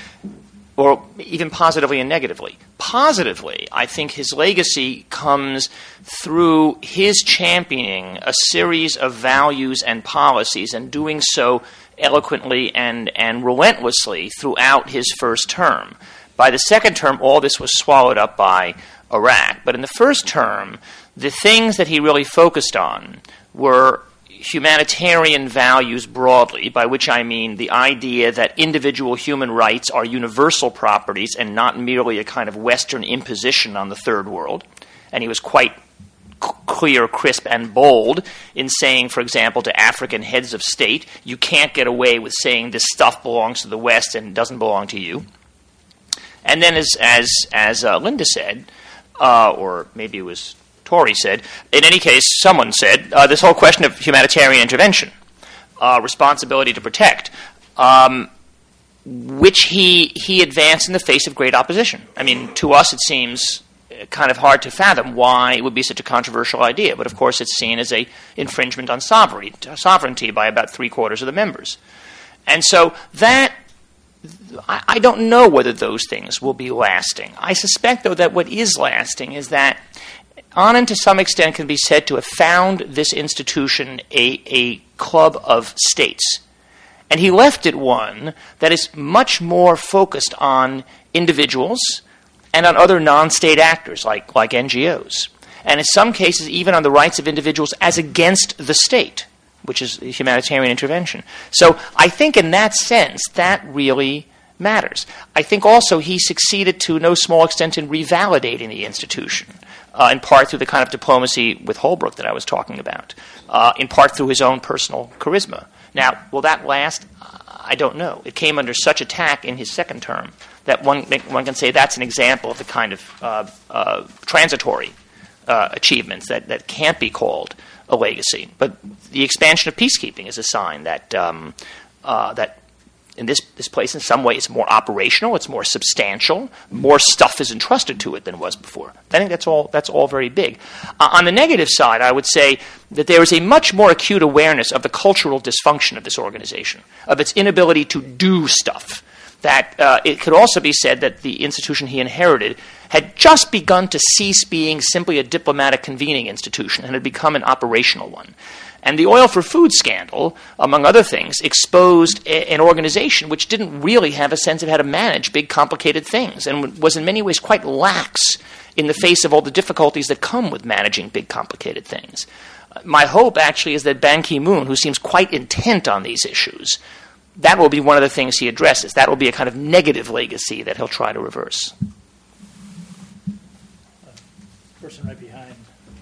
E: or even positively and negatively. Positively, I think his legacy comes through his championing a series of values and policies and doing so eloquently and relentlessly throughout his first term. By the second term, all this was swallowed up by Iraq. But in the first term, the things that he really focused on were humanitarian values broadly, by which I mean the idea that individual human rights are universal properties and not merely a kind of Western imposition on the third world. And he was quite clear, crisp, and bold in saying, for example, to African heads of state, you can't get away with saying this stuff belongs to the West and doesn't belong to you. And then as Linda said, or maybe it was Tori said, in any case, someone said, this whole question of humanitarian intervention, responsibility to protect, which he advanced in the face of great opposition. I mean, to us it seems kind of hard to fathom why it would be such a controversial idea, but of course it's seen as an infringement on sovereignty by about 3/4 of the members. And so that, I don't know whether those things will be lasting. I suspect, though, that what is lasting is that Annan, to some extent, can be said to have found this institution a club of states. And he left it one that is much more focused on individuals and on other non-state actors like NGOs. And in some cases, even on the rights of individuals as against the state, which is humanitarian intervention. So I think in that sense, that really matters. I think also he succeeded to no small extent in revalidating the institution, in part through the kind of diplomacy with Holbrooke that I was talking about, in part through his own personal charisma. Now, will that last? I don't know. It came under such attack in his second term that one can say that's an example of the kind of transitory achievements that can't be called a legacy. But the expansion of peacekeeping is a sign that that in this place in some way is more operational, it's more substantial, more stuff is entrusted to it than was before. I think that's all very big. On the negative side, I would say that there is a much more acute awareness of the cultural dysfunction of this organization, of its inability to do stuff. That it could also be said that the institution he inherited had just begun to cease being simply a diplomatic convening institution and had become an operational one. And the oil for food scandal, among other things, exposed an organization which didn't really have a sense of how to manage big, complicated things and was in many ways quite lax in the face of all the difficulties that come with managing big, complicated things. My hope, actually, is that Ban Ki-moon, who seems quite intent on these issues, that will be one of the things he addresses. That will be a kind of negative legacy that he'll try to reverse.
D: Person right behind.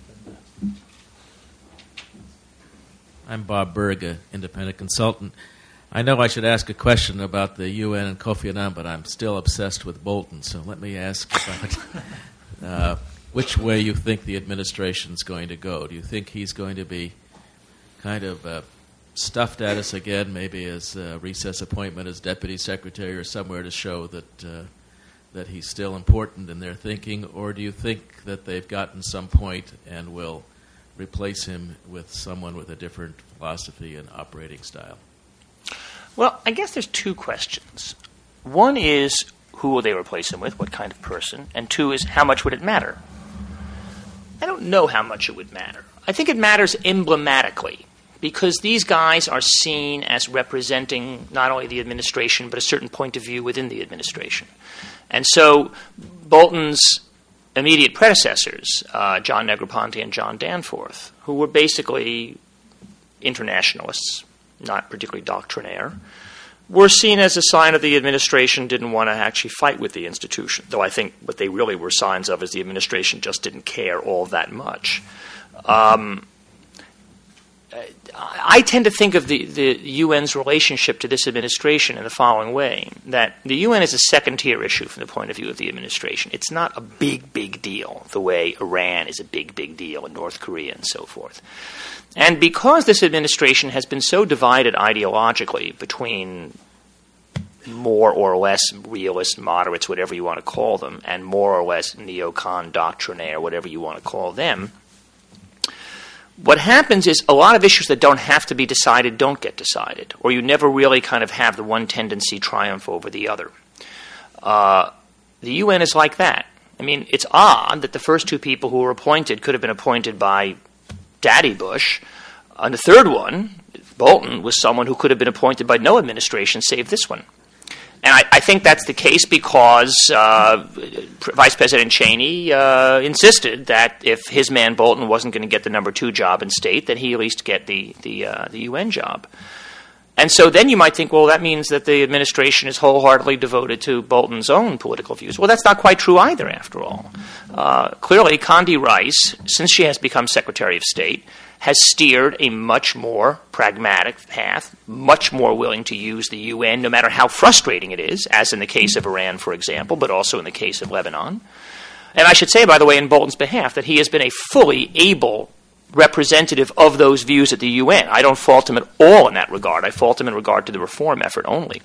G: I'm Bob Berg, an independent consultant. I know I should ask a question about the UN and Kofi Annan, but I'm still obsessed with Bolton. So let me ask about which way you think the administration's going to go. Do you think he's going to be kind of stuffed at us again, maybe as a recess appointment as deputy secretary or somewhere to show that he's still important in their thinking? Or do you think that they've gotten some point and will replace him with someone with a different philosophy and operating style?
E: Well, I guess there's two questions. One is, who will they replace him with, what kind of person? And two is, how much would it matter? I don't know how much it would matter. I think it matters emblematically, because these guys are seen as representing not only the administration, but a certain point of view within the administration. And so Bolton's immediate predecessors, John Negroponte and John Danforth, who were basically internationalists, not particularly doctrinaire, were seen as a sign of the administration didn't want to actually fight with the institution, though I think what they really were signs of is the administration just didn't care all that much. I tend to think of the UN's relationship to this administration in the following way, that the UN is a second-tier issue from the point of view of the administration. It's not a big, big deal the way Iran is a big, big deal and North Korea and so forth. And because this administration has been so divided ideologically between more or less realist moderates, whatever you want to call them, and more or less neocon doctrinaire, whatever you want to call them, what happens is a lot of issues that don't have to be decided don't get decided, or you never really kind of have the one tendency triumph over the other. The UN is like that. I mean, it's odd that the first two people who were appointed could have been appointed by Daddy Bush, and the third one, Bolton, was someone who could have been appointed by no administration save this one. And I think that's the case because Vice President Cheney insisted that if his man Bolton wasn't going to get the number 2 job in state, that he at least get the UN job. And so then you might think, well, that means that the administration is wholeheartedly devoted to Bolton's own political views. Well, that's not quite true either, after all. Clearly, Condi Rice, since she has become Secretary of State, has steered a much more pragmatic path, much more willing to use the UN, no matter how frustrating it is, as in the case of Iran, for example, but also in the case of Lebanon. And I should say, by the way, in Bolton's behalf, that he has been a fully able representative of those views at the UN. I don't fault him at all in that regard. I fault him in regard to the reform effort only.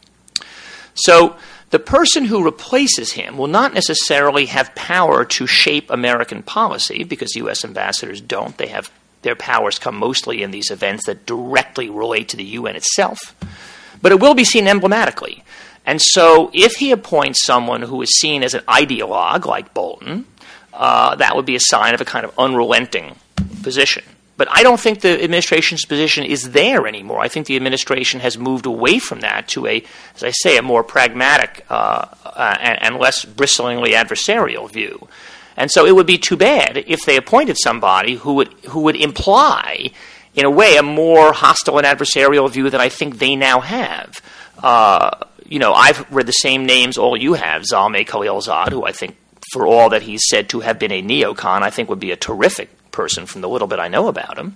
E: So the person who replaces him will not necessarily have power to shape American policy, because U.S. ambassadors don't. Their powers come mostly in these events that directly relate to the UN itself. But it will be seen emblematically. And so if he appoints someone who is seen as an ideologue like Bolton, that would be a sign of a kind of unrelenting position. But I don't think the administration's position is there anymore. I think the administration has moved away from that to a more pragmatic and less bristlingly adversarial view. And so it would be too bad if they appointed somebody who would imply, in a way, a more hostile and adversarial view than I think they now have. I've read the same names all you have. Zalmay Khalilzad, who I think, for all that he's said to have been a neocon, I think would be a terrific person from the little bit I know about him.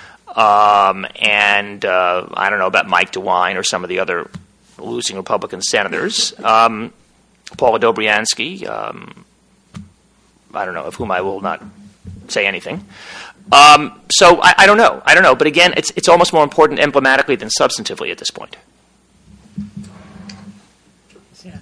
E: And I don't know about Mike DeWine or some of the other losing Republican senators. Paula Dobriansky, I don't know, of whom I will not say anything. So I don't know. But again, it's almost more important emblematically than substantively at this point.
H: Yeah.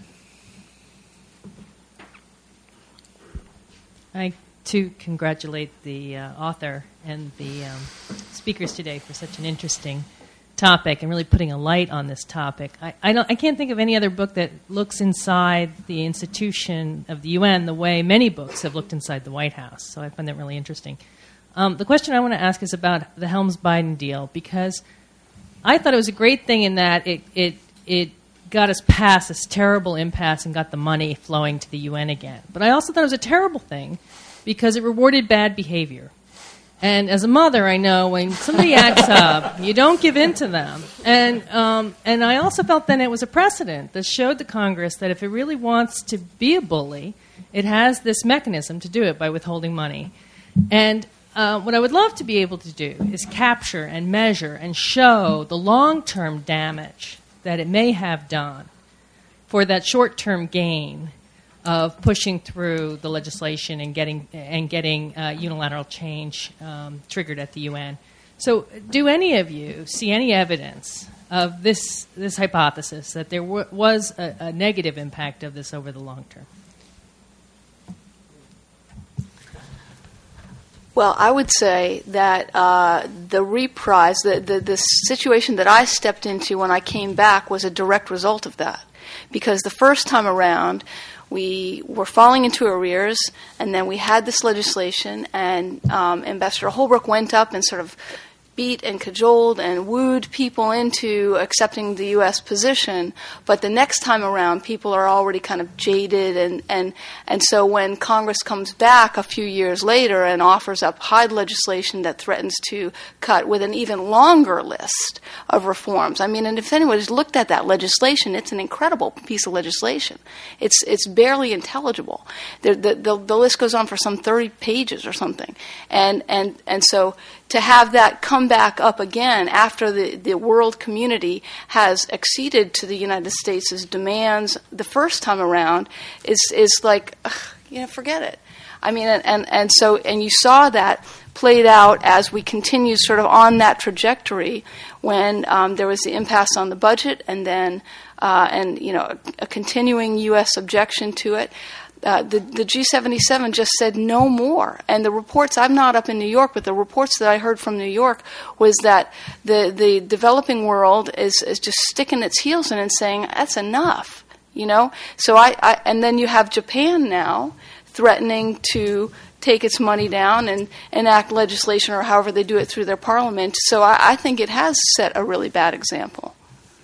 H: I, too, congratulate the author and the speakers today for such an interesting topic and really putting a light on this topic. I can't think of any other book that looks inside the institution of the UN the way many books have looked inside the White House. So I find that really interesting. The question I want to ask is about the Helms-Biden deal, because I thought it was a great thing in that it got us past this terrible impasse and got the money flowing to the UN again. But I also thought it was a terrible thing because it rewarded bad behavior. And as a mother, I know when somebody acts up, you don't give in to them. And I also felt then it was a precedent that showed the Congress that if it really wants to be a bully, it has this mechanism to do it by withholding money. And what I would love to be able to do is capture and measure and show the long-term damage that it may have done for that short-term gain of pushing through the legislation and getting unilateral change triggered at the UN. So, do any of you see any evidence of this hypothesis that there was a negative impact of this over the long term?
B: Well, I would say that the reprise, the situation that I stepped into when I came back was a direct result of that. Because the first time around, we were falling into arrears, and then we had this legislation, and Ambassador Holbrooke went up and sort of beat and cajoled and wooed people into accepting the U.S. position. But the next time around, people are already kind of jaded. And so when Congress comes back a few years later and offers up Hyde legislation that threatens to cut with an even longer list of reforms, I mean, and if anyone has looked at that legislation, it's an incredible piece of legislation. It's barely intelligible. The list goes on for some 30 pages or something. And so to have that come back up again after the world community has acceded to the United States' demands the first time around is like, forget it. I mean, and so you saw that played out as we continued sort of on that trajectory when there was the impasse on the budget and then a continuing U.S. objection to it. The G77 just said no more. And the reports, I'm not up in New York, but the reports that I heard from New York was that the developing world is just sticking its heels in and saying, that's enough, So and then you have Japan now threatening to take its money down and enact legislation or however they do it through their parliament. So I think it has set a really bad example.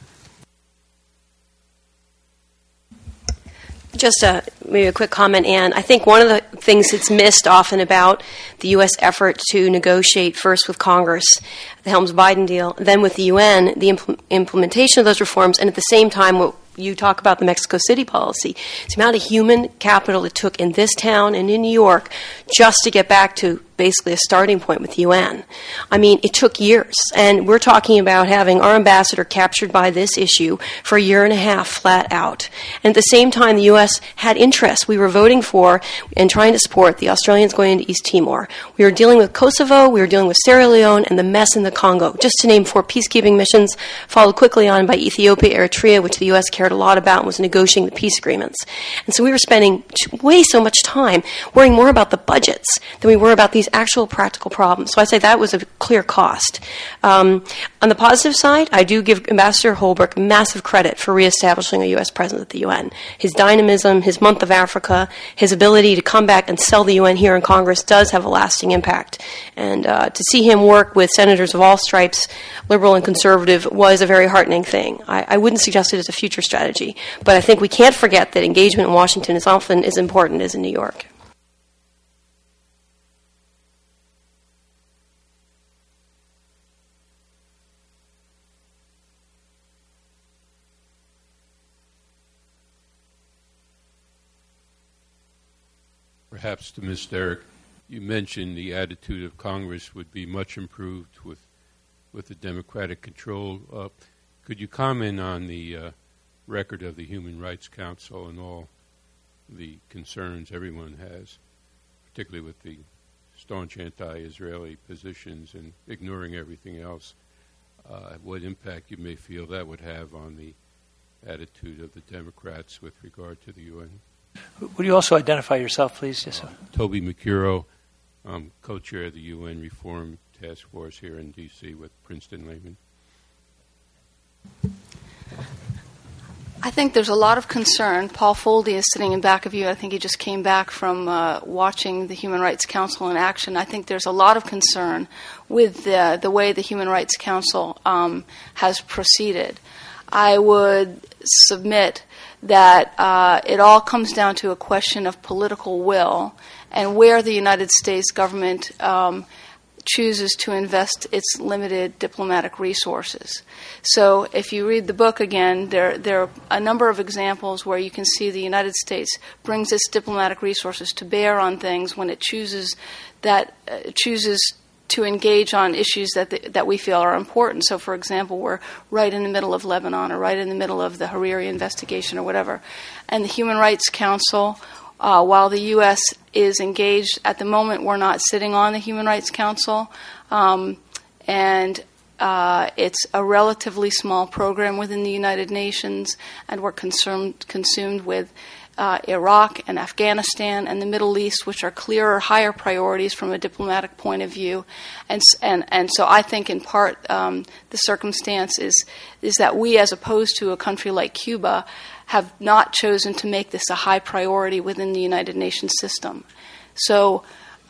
C: Just maybe a quick comment, Anne. I think one of the things that's missed often about the U.S. effort to negotiate first with Congress, the Helms-Biden deal, then with the UN, the implementation of those reforms, and at the same time what you talk about the Mexico City policy, it's the amount of human capital it took in this town and in New York just to get back to basically a starting point with the UN. I mean, it took years. And we're talking about having our ambassador captured by this issue for a year and a half flat out. And at the same time, the U.S. had interests. We were voting for and trying to support the Australians going into East Timor. We were dealing with Kosovo, we were dealing with Sierra Leone, and the mess in the Congo, just to name 4 peacekeeping missions, followed quickly on by Ethiopia, Eritrea, which the U.S. cared a lot about and was negotiating the peace agreements. And so we were spending way so much time worrying more about the budgets than we were about these actual practical problems. So I say that was a clear cost. On the positive side, I do give Ambassador Holbrooke massive credit for reestablishing a U.S. presence at the UN. His dynamism, his month of Africa, his ability to come back and sell the UN here in Congress does have a lasting impact. And to see him work with senators of all stripes, liberal and conservative, was a very heartening thing. I wouldn't suggest it as a future strategy, but I think we can't forget that engagement in Washington is often as important as in New York.
I: perhaps to Ms. Derrick. You mentioned the attitude of Congress would be much improved with the Democratic control. Could you comment on the record of the Human Rights Council and all the concerns everyone has, particularly with the staunch anti-Israeli positions and ignoring everything else? What impact you may feel that would have on the attitude of the Democrats with regard to the UN?
D: Would you also identify yourself, please? Yes,
I: Toby McCuro, co-chair of the UN Reform Task Force here in D.C. with Princeton Layman.
B: I think there's a lot of concern. Paul Foldy is sitting in back of you. I think he just came back from watching the Human Rights Council in action. I think there's a lot of concern with the way the Human Rights Council has proceeded. I would submit that it all comes down to a question of political will and where the United States government chooses to invest its limited diplomatic resources. So if you read the book again, there are a number of examples where you can see the United States brings its diplomatic resources to bear on things when it chooses to engage on issues that we feel are important. So, for example, we're right in the middle of Lebanon or right in the middle of the Hariri investigation or whatever. And the Human Rights Council, while the U.S. is engaged at the moment, we're not sitting on the Human Rights Council. And it's a relatively small program within the United Nations, and we're consumed with Iraq and Afghanistan and the Middle East, which are clearer, higher priorities from a diplomatic point of view. And so I think in part the circumstance is that we, as opposed to a country like Cuba, have not chosen to make this a high priority within the United Nations system. So,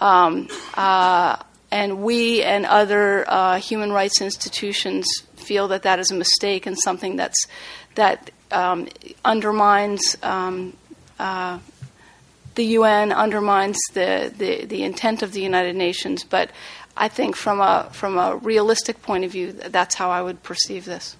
B: and we and other human rights institutions feel that is a mistake and something that undermines the UN, undermines the intent of the United Nations. But I think from a realistic point of view, that's how I would perceive this.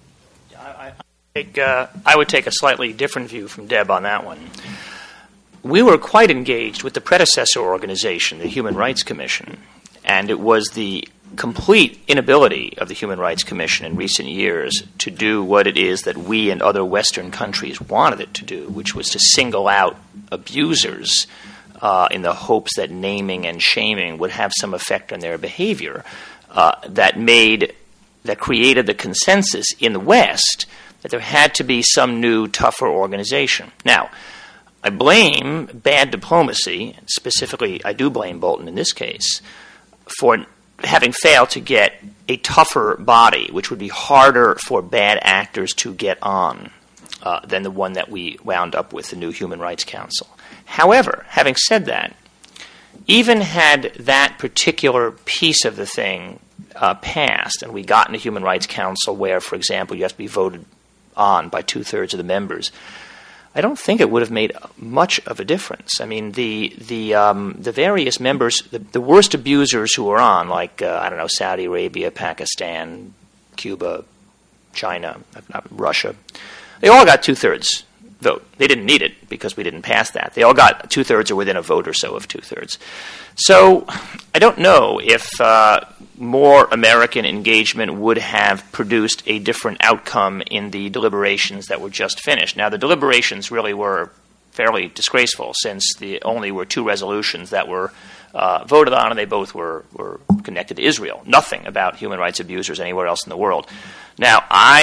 E: I would take a slightly different view from Deb on that one. We were quite engaged with the predecessor organization, the Human Rights Commission, and it was the complete inability of the Human Rights Commission in recent years to do what it is that we and other Western countries wanted it to do, which was to single out abusers in the hopes that naming and shaming would have some effect on their behavior, that created the consensus in the West that there had to be some new, tougher organization. Now, I blame bad diplomacy, specifically I do blame Bolton in this case, for having failed to get a tougher body, which would be harder for bad actors to get on than the one that we wound up with, the new Human Rights Council. However, having said that, even had that particular piece of the thing passed, and we got in a Human Rights Council where, for example, you have to be voted on by 2/3 of the members, I don't think it would have made much of a difference. I mean, the various members, the worst abusers who were on, like, Saudi Arabia, Pakistan, Cuba, China, Russia, they all got 2/3 vote. They didn't need it because we didn't pass that. They all got 2/3 or within a vote or so of 2/3. So I don't know if more American engagement would have produced a different outcome in the deliberations that were just finished. Now, the deliberations really were fairly disgraceful, since there only were 2 resolutions that were voted on, and they both were connected to Israel. Nothing about human rights abusers anywhere else in the world. Now,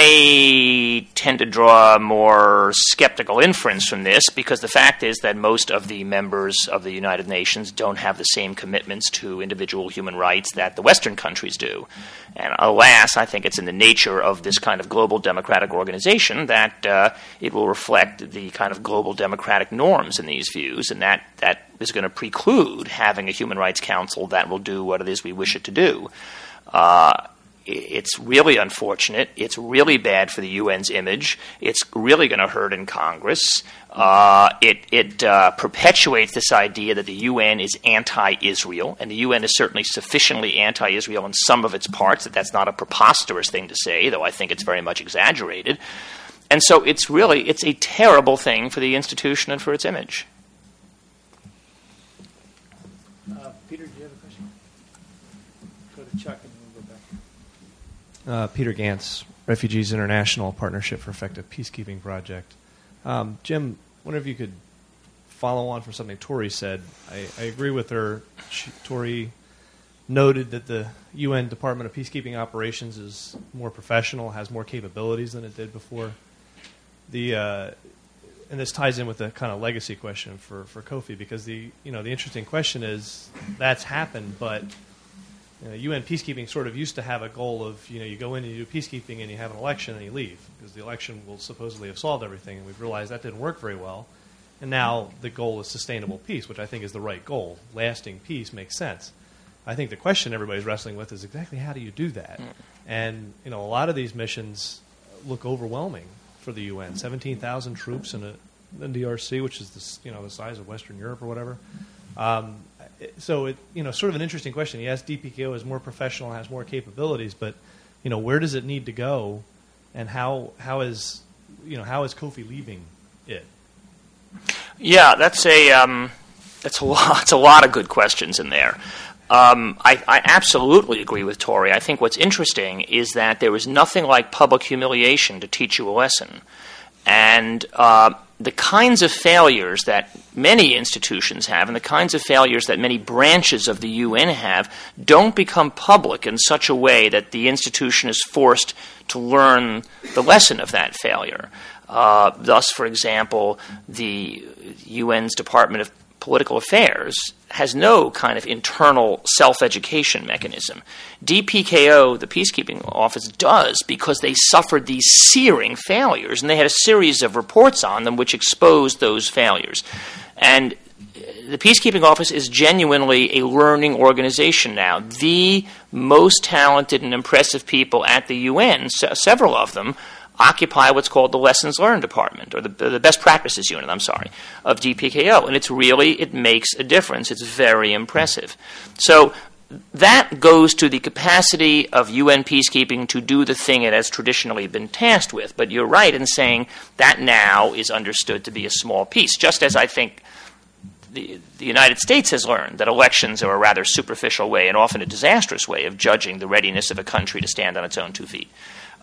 E: I tend to draw a more skeptical inference from this, because the fact is that most of the members of the United Nations don't have the same commitments to individual human rights that the Western countries do. And alas, I think it's in the nature of this kind of global democratic organization that it will reflect the kind of global democratic norms in these views, and that is going to preclude having a Human Rights Council that will do what it is we wish it to do. It's really unfortunate. It's really bad for the UN's image. It's really going to hurt in Congress. It perpetuates this idea that the UN is anti-Israel, and the UN is certainly sufficiently anti-Israel in some of its parts that that's not a preposterous thing to say, though I think it's very much exaggerated. And so it's a terrible thing for the institution and for its image.
J: Peter Gantz, Refugees International Partnership for Effective Peacekeeping Project. Jim, I wonder if you could follow on from something Tori said. I agree with her. Tori noted that the UN Department of Peacekeeping Operations is more professional, has more capabilities than it did before. And this ties in with the kind of legacy question for Kofi, because the interesting question is that's happened, but UN peacekeeping sort of used to have a goal of you go in and you do peacekeeping and you have an election and you leave, because the election will supposedly have solved everything, and we've realized that didn't work very well. And now the goal is sustainable peace, which I think is the right goal. Lasting peace makes sense. I think the question everybody's wrestling with is exactly how do you do that? And a lot of these missions look overwhelming for the UN. 17,000 troops in the DRC, which is the size of Western Europe or whatever. So it sort of an interesting question. Yes, DPKO is more professional, has more capabilities, but where does it need to go, and how is Kofi leaving it?
E: Yeah, that's a lot of good questions in there. I absolutely agree with Tori. I think what's interesting is that there is nothing like public humiliation to teach you a lesson. And the kinds of failures that many institutions have and the kinds of failures that many branches of the UN have don't become public in such a way that the institution is forced to learn the lesson of that failure. Thus, for example, the UN's Department of Political Affairs has no kind of internal self-education mechanism. DPKO, the peacekeeping office, does, because they suffered these searing failures, and they had a series of reports on them which exposed those failures. And the peacekeeping office is genuinely a learning organization now. The most talented and impressive people at the UN, several of them, occupy what's called the Lessons Learned Department, or the Best Practices Unit, of DPKO. And it makes a difference. It's very impressive. So that goes to the capacity of UN peacekeeping to do the thing it has traditionally been tasked with. But you're right in saying that now is understood to be a small piece, just as I think the United States has learned that elections are a rather superficial way and often a disastrous way of judging the readiness of a country to stand on its own 2 feet.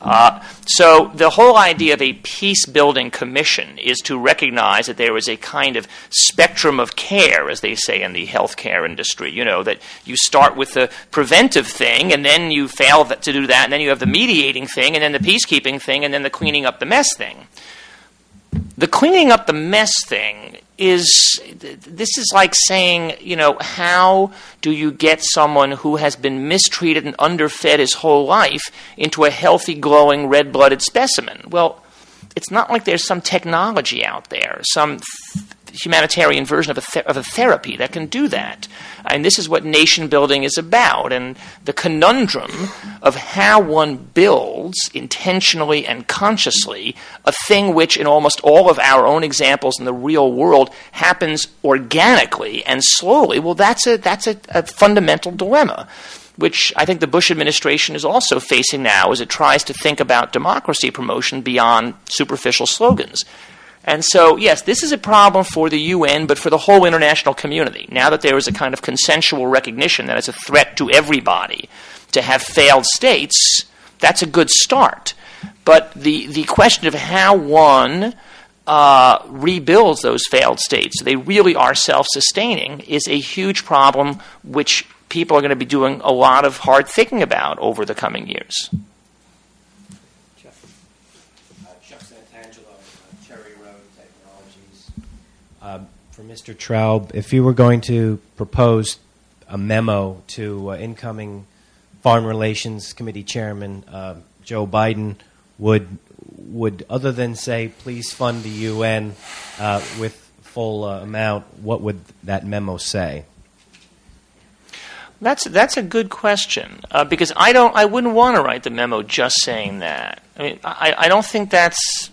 E: So the whole idea of a peace-building commission is to recognize that there is a kind of spectrum of care, as they say in the healthcare industry, that you start with the preventive thing, and then you fail to do that, and then you have the mediating thing, and then the peacekeeping thing, and then the cleaning up the mess thing. The cleaning up the mess thing is like saying, how do you get someone who has been mistreated and underfed his whole life into a healthy, glowing, red-blooded specimen? Well, it's not like there's some technology out there, some humanitarian version of a therapy that can do that. And this is what nation building is about. And the conundrum of how one builds intentionally and consciously a thing which in almost all of our own examples in the real world happens organically and slowly, well, that's a fundamental dilemma, which I think the Bush administration is also facing now as it tries to think about democracy promotion beyond superficial slogans. And so, yes, this is a problem for the UN, but for the whole international community. Now that there is a kind of consensual recognition that it's a threat to everybody to have failed states, that's a good start. But the question of how one rebuilds those failed states so they really are self-sustaining is a huge problem which people are going to be doing a lot of hard thinking about over the coming years.
K: For Mr. Traub, if you were going to propose a memo to incoming Foreign Relations Committee Chairman Joe Biden, would other than say, please fund the UN with full amount, what would that memo say?
E: That's a good question because I wouldn't want to write the memo just saying that. I mean, I don't think that's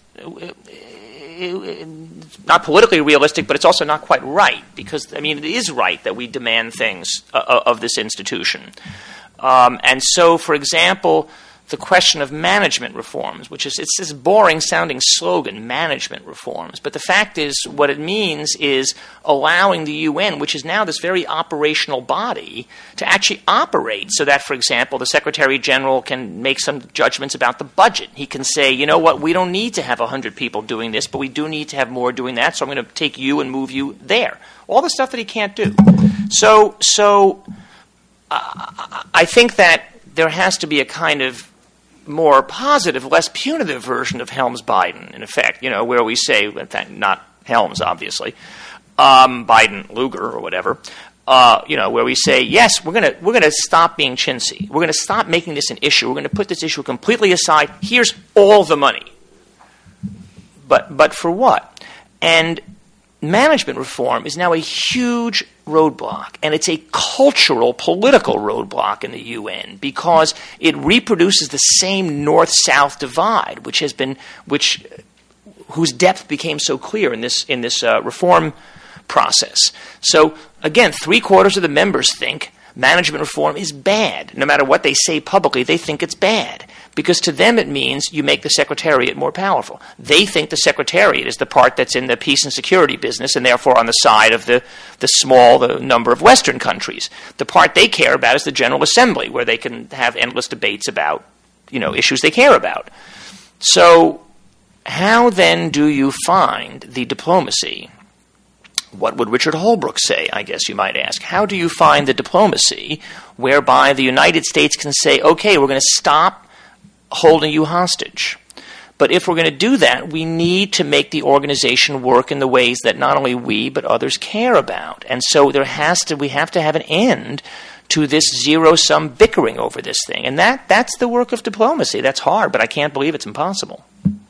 E: not politically realistic, but it's also not quite right because, I mean, it is right that we demand things of this institution. And so, for example, the question of management reforms, which is, it's this boring-sounding slogan, management reforms. But the fact is, what it means is allowing the UN, which is now this very operational body, to actually operate so that, for example, the Secretary General can make some judgments about the budget. He can say, you know what, we don't need to have 100 people doing this, but we do need to have more doing that, so I'm going to take you and move you there. All the stuff that he can't do. So I think that there has to be a kind of more positive, less punitive version of Helms-Biden, in effect, where we say, not Helms, obviously, Biden-Lugar or whatever, where we say, yes, we're going to stop being chintzy. We're going to stop making this an issue. We're going to put this issue completely aside. Here's all the money. But for what? And management reform is now a huge roadblock, and it's a cultural, political roadblock in the UN because it reproduces the same North-South divide, whose depth became so clear in this reform process. So again, 3/4 of the members think management reform is bad. No matter what they say publicly, they think it's bad. Because to them it means you make the Secretariat more powerful. They think the Secretariat is the part that's in the peace and security business and therefore on the side of the number of Western countries. The part they care about is the General Assembly, where they can have endless debates about issues they care about. So how then do you find the diplomacy? What would Richard Holbrooke say, I guess you might ask? How do you find the diplomacy whereby the United States can say, okay, we're going to stop holding you hostage. But if we're going to do that, we need to make the organization work in the ways that not only we, but others care about. And so we have to have an end to this zero-sum bickering over this thing. And that's the work of diplomacy. That's hard, but I can't believe it's impossible.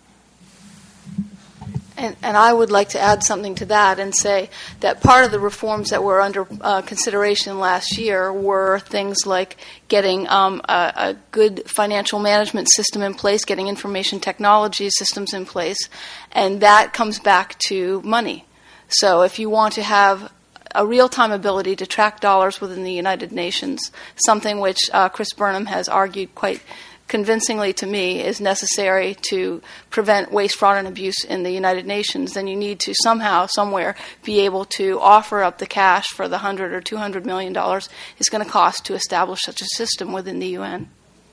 B: And I would like to add something to that and say that part of the reforms that were under consideration last year were things like getting a good financial management system in place, getting information technology systems in place, and that comes back to money. So if you want to have a real-time ability to track dollars within the United Nations, something which Chris Burnham has argued quite convincingly to me is necessary to prevent waste, fraud, and abuse in the United Nations, then you need to somehow, somewhere, be able to offer up the cash for the $100 or $200 million it's going to cost to establish such a system within the UN.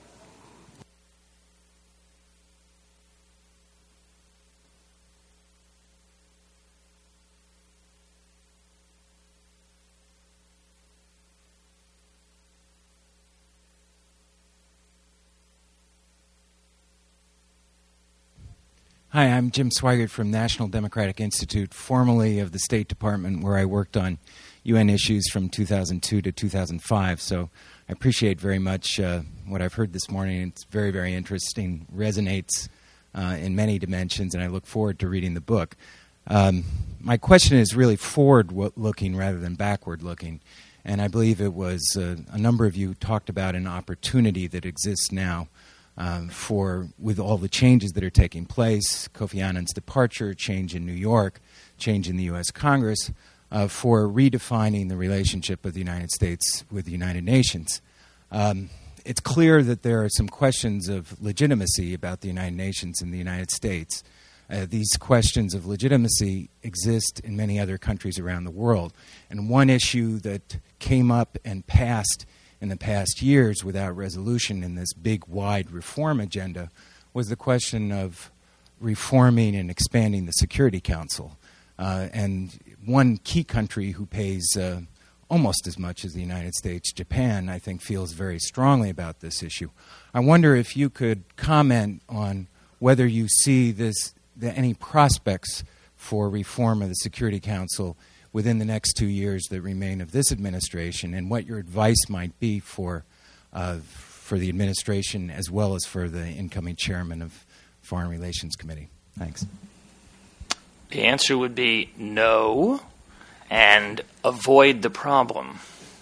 L: Hi, I'm Jim Swigert from National Democratic Institute, formerly of the State Department, where I worked on UN issues from 2002 to 2005. So I appreciate very much what I've heard this morning. It's very, very interesting, resonates in many dimensions, and I look forward to reading the book. My question is really forward-looking rather than backward-looking, and I believe it was a number of you talked about an opportunity that exists now with all the changes that are taking place, Kofi Annan's departure, change in New York, change in the U.S. Congress, for redefining the relationship of the United States with the United Nations. It's clear that there are some questions of legitimacy about the United Nations and the United States. These questions of legitimacy exist in many other countries around the world. And one issue that came up and passed in the past years without resolution in this big, wide reform agenda was the question of reforming and expanding the Security Council. And one key country who pays almost as much as the United States, Japan, I think feels very strongly about this issue. I wonder if you could comment on whether you see any prospects for reform of the Security Council within the next 2 years that remain of this administration, and what your advice might be for the administration as well as for the incoming chairman of Foreign Relations Committee. Thanks.
E: The answer would be no, and avoid the problem.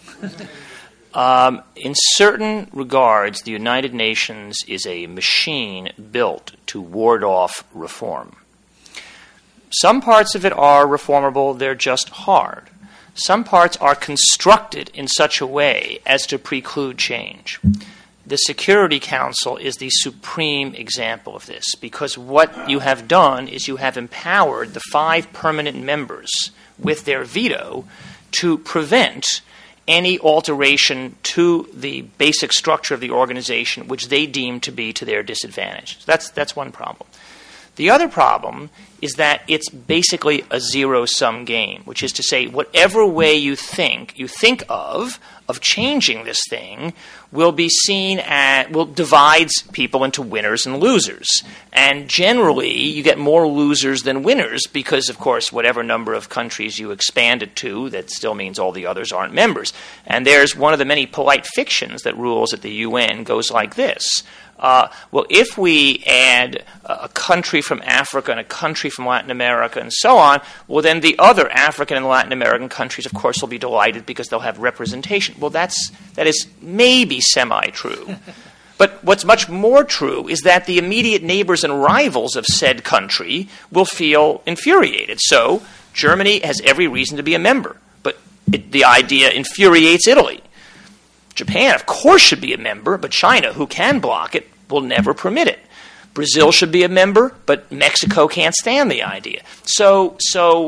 E: In certain regards, the United Nations is a machine built to ward off reform. Some parts of it are reformable, they're just hard. Some parts are constructed in such a way as to preclude change. the Security Council is the supreme example of this, because what you have done is you have empowered the 5 permanent members with their veto to prevent any alteration to the basic structure of the organization which they deem to be to their disadvantage. So that's one problem. The other problem is that it's basically a zero-sum game, which is to say whatever way you think of changing this thing will be seen as, will divides people into winners and losers. And generally, you get more losers than winners because, of course, whatever number of countries you expand it to, that still means all the others aren't members. And there's one of the many polite fictions that rules at the UN goes like this. Well, if we add a country from Africa and a country from Latin America and so on, well, then the other African and Latin American countries, of course, will be delighted because they'll have representation. Well, that is maybe semi-true. But what's much more true is that the immediate neighbors and rivals of said country will feel infuriated. So Germany has every reason to be a member, but the idea infuriates Italy. Japan, of course, should be a member, but China, who can block it, will never permit it. Brazil should be a member, but Mexico can't stand the idea. So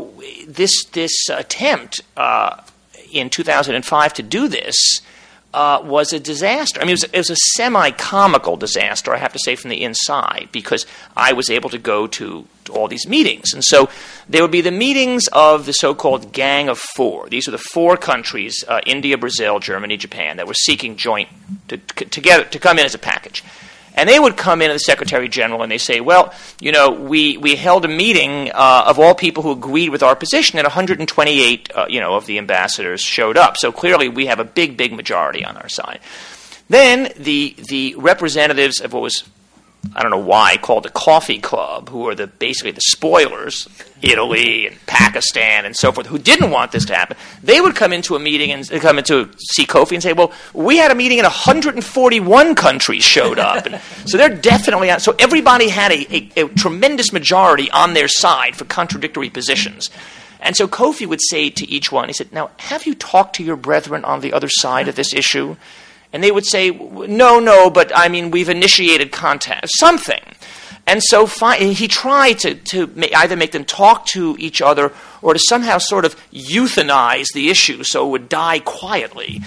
E: this attempt in 2005 to do this was a disaster. I mean, it was a semi-comical disaster, I have to say, from the inside, because I was able to go to all these meetings. And so there would be the meetings of the so-called Gang of Four. These are the 4 countries, India, Brazil, Germany, Japan, that were seeking joint to come in as a package. And they would come in as the Secretary General and they say, well, you know, we held a meeting of all people who agreed with our position, and 128, of the ambassadors showed up. So clearly we have a big, big majority on our side. Then the representatives of what was, I don't know why, called the Coffee Club, who are basically the spoilers, Italy and Pakistan and so forth, who didn't want this to happen, they would come into a meeting and come into see Kofi and say, well, we had a meeting and 141 countries showed up. And so they're definitely out. So everybody had a tremendous majority on their side for contradictory positions. And so Kofi would say to each one, he said, now, have you talked to your brethren on the other side of this issue? And they would say, no, but I mean, we've initiated contact, something. And so he tried to either make them talk to each other or to somehow sort of euthanize the issue so it would die quietly.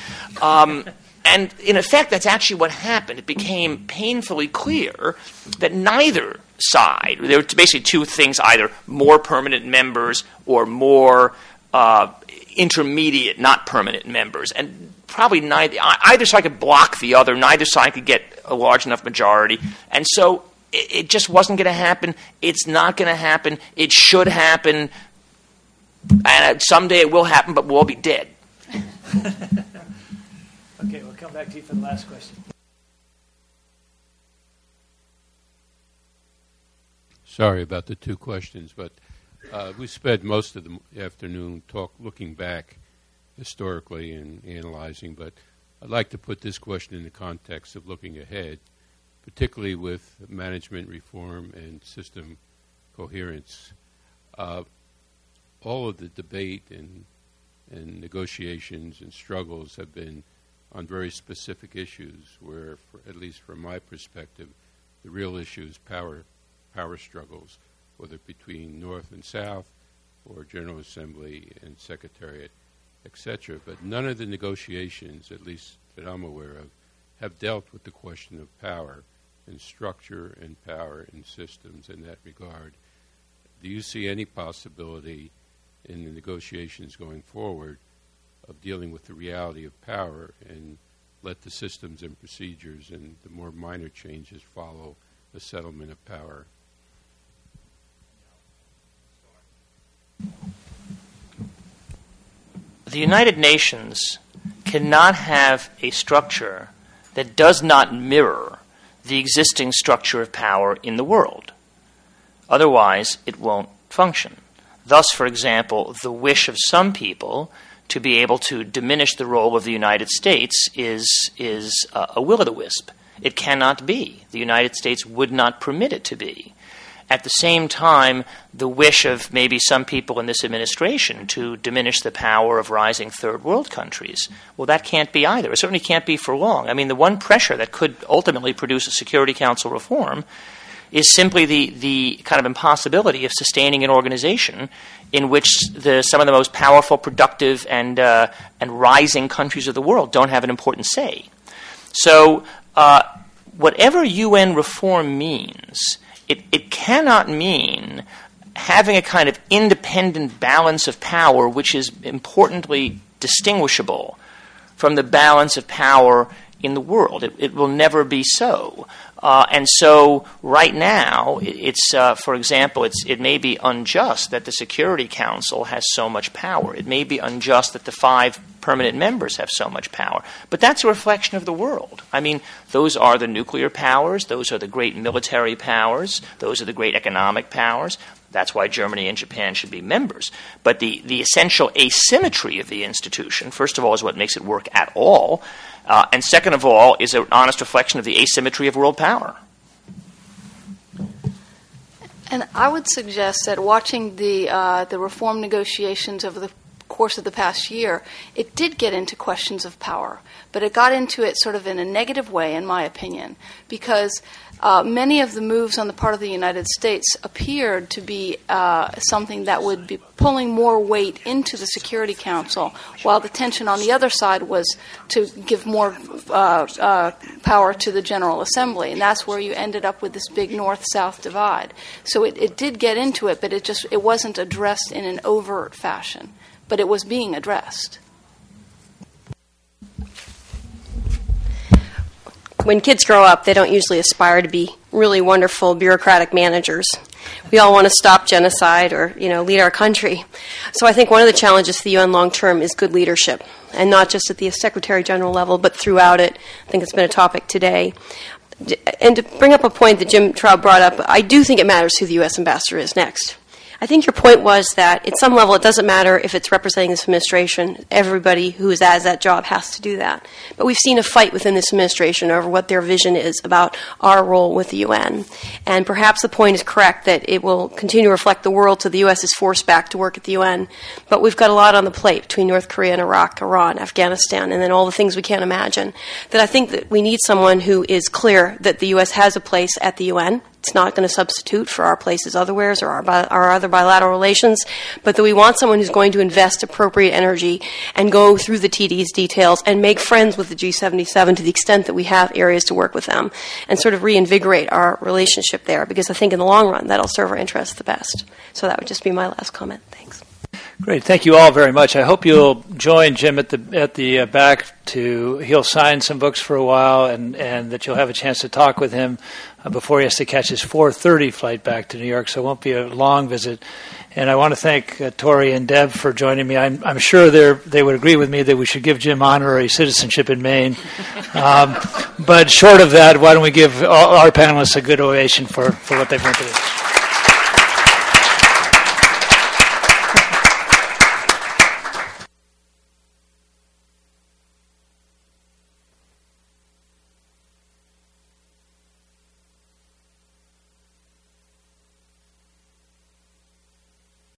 E: And in effect, that's actually what happened. It became painfully clear that neither side, there were basically 2 things, either more permanent members or more intermediate, not permanent members. And probably either side could block the other, neither side could get a large enough majority. And so it just wasn't going to happen. It's not going to happen. It should happen. And someday it will happen, but we'll all be dead.
D: Okay, we'll come back to you for the last question.
I: Sorry about the 2 questions, but we spent most of the afternoon looking back historically and analyzing, but I'd like to put this question in the context of looking ahead, particularly with management reform and system coherence. All of the debate and negotiations and struggles have been on very specific issues where, at least from my perspective, the real issue is power struggles, whether between North and South or General Assembly and Secretariat, etc. But none of the negotiations, at least that I'm aware of, have dealt with the question of power and structure and power and systems in that regard. Do you see any possibility in the negotiations going forward of dealing with the reality of power and let the systems and procedures and the more minor changes follow the settlement of power?
E: The United Nations cannot have a structure that does not mirror the existing structure of power in the world. Otherwise, it won't function. Thus, for example, the wish of some people to be able to diminish the role of the United States is a will-o'-the-wisp. It cannot be. The United States would not permit it to be. at the same time, the wish of maybe some people in this administration to diminish the power of rising third world countries. Well, that can't be either. It certainly can't be for long. I mean, the one pressure that could ultimately produce a Security Council reform is simply the kind of impossibility of sustaining an organization in which some of the most powerful, productive, and rising countries of the world don't have an important say. So whatever UN reform means, it cannot mean having a kind of independent balance of power which is importantly distinguishable from the balance of power in the world. It will never be so. And so right now, it's for example, it may be unjust that the Security Council has so much power. It may be unjust that the 5 permanent members have so much power. But that's a reflection of the world. I mean, those are the nuclear powers. Those are the great military powers. Those are the great economic powers. That's why Germany and Japan should be members. But the essential asymmetry of the institution, first of all, is what makes it work at all. And second of all, is an honest reflection of the asymmetry of world power.
B: And I would suggest that watching the reform negotiations over the course of the past year, it did get into questions of power, but it got into it sort of in a negative way, in my opinion, because many of the moves on the part of the United States appeared to be something that would be pulling more weight into the Security Council, while the tension on the other side was to give more power to the General Assembly, and that's where you ended up with this big North-South divide. So it did get into it, but it wasn't addressed in an overt fashion, but it was being addressed.
C: When kids grow up, they don't usually aspire to be really wonderful bureaucratic managers. We all want to stop genocide or, lead our country. So I think one of the challenges to the UN long term is good leadership, and not just at the Secretary General level, but throughout it. I think it's been a topic today. And to bring up a point that Jim Traub brought up, I do think it matters who the U.S. ambassador is next. I think your point was that at some level it doesn't matter if it's representing this administration. Everybody who has that job has to do that. But we've seen a fight within this administration over what their vision is about our role with the UN. And perhaps the point is correct that it will continue to reflect the world till the U.S. is forced back to work at the UN. But we've got a lot on the plate between North Korea and Iraq, Iran, Afghanistan, and then all the things we can't imagine. That I think that we need someone who is clear that the U.S. has a place at the UN. It's not going to substitute for our places otherwheres or our other bilateral relations, but that we want someone who's going to invest appropriate energy and go through the TD's details and make friends with the G77 to the extent that we have areas to work with them and sort of reinvigorate our relationship there, because I think in the long run that'll serve our interests the best. So that would just be my last comment. Thanks.
D: Great. Thank you all very much. I hope you'll join Jim at the back. He'll sign some books for a while, and that you'll have a chance to talk with him before he has to catch his 4:30 flight back to New York, so it won't be a long visit. And I want to thank Tori and Deb for joining me. I'm sure they would agree with me that we should give Jim honorary citizenship in Maine. But short of that, why don't we give our panelists a good ovation for what they've done today.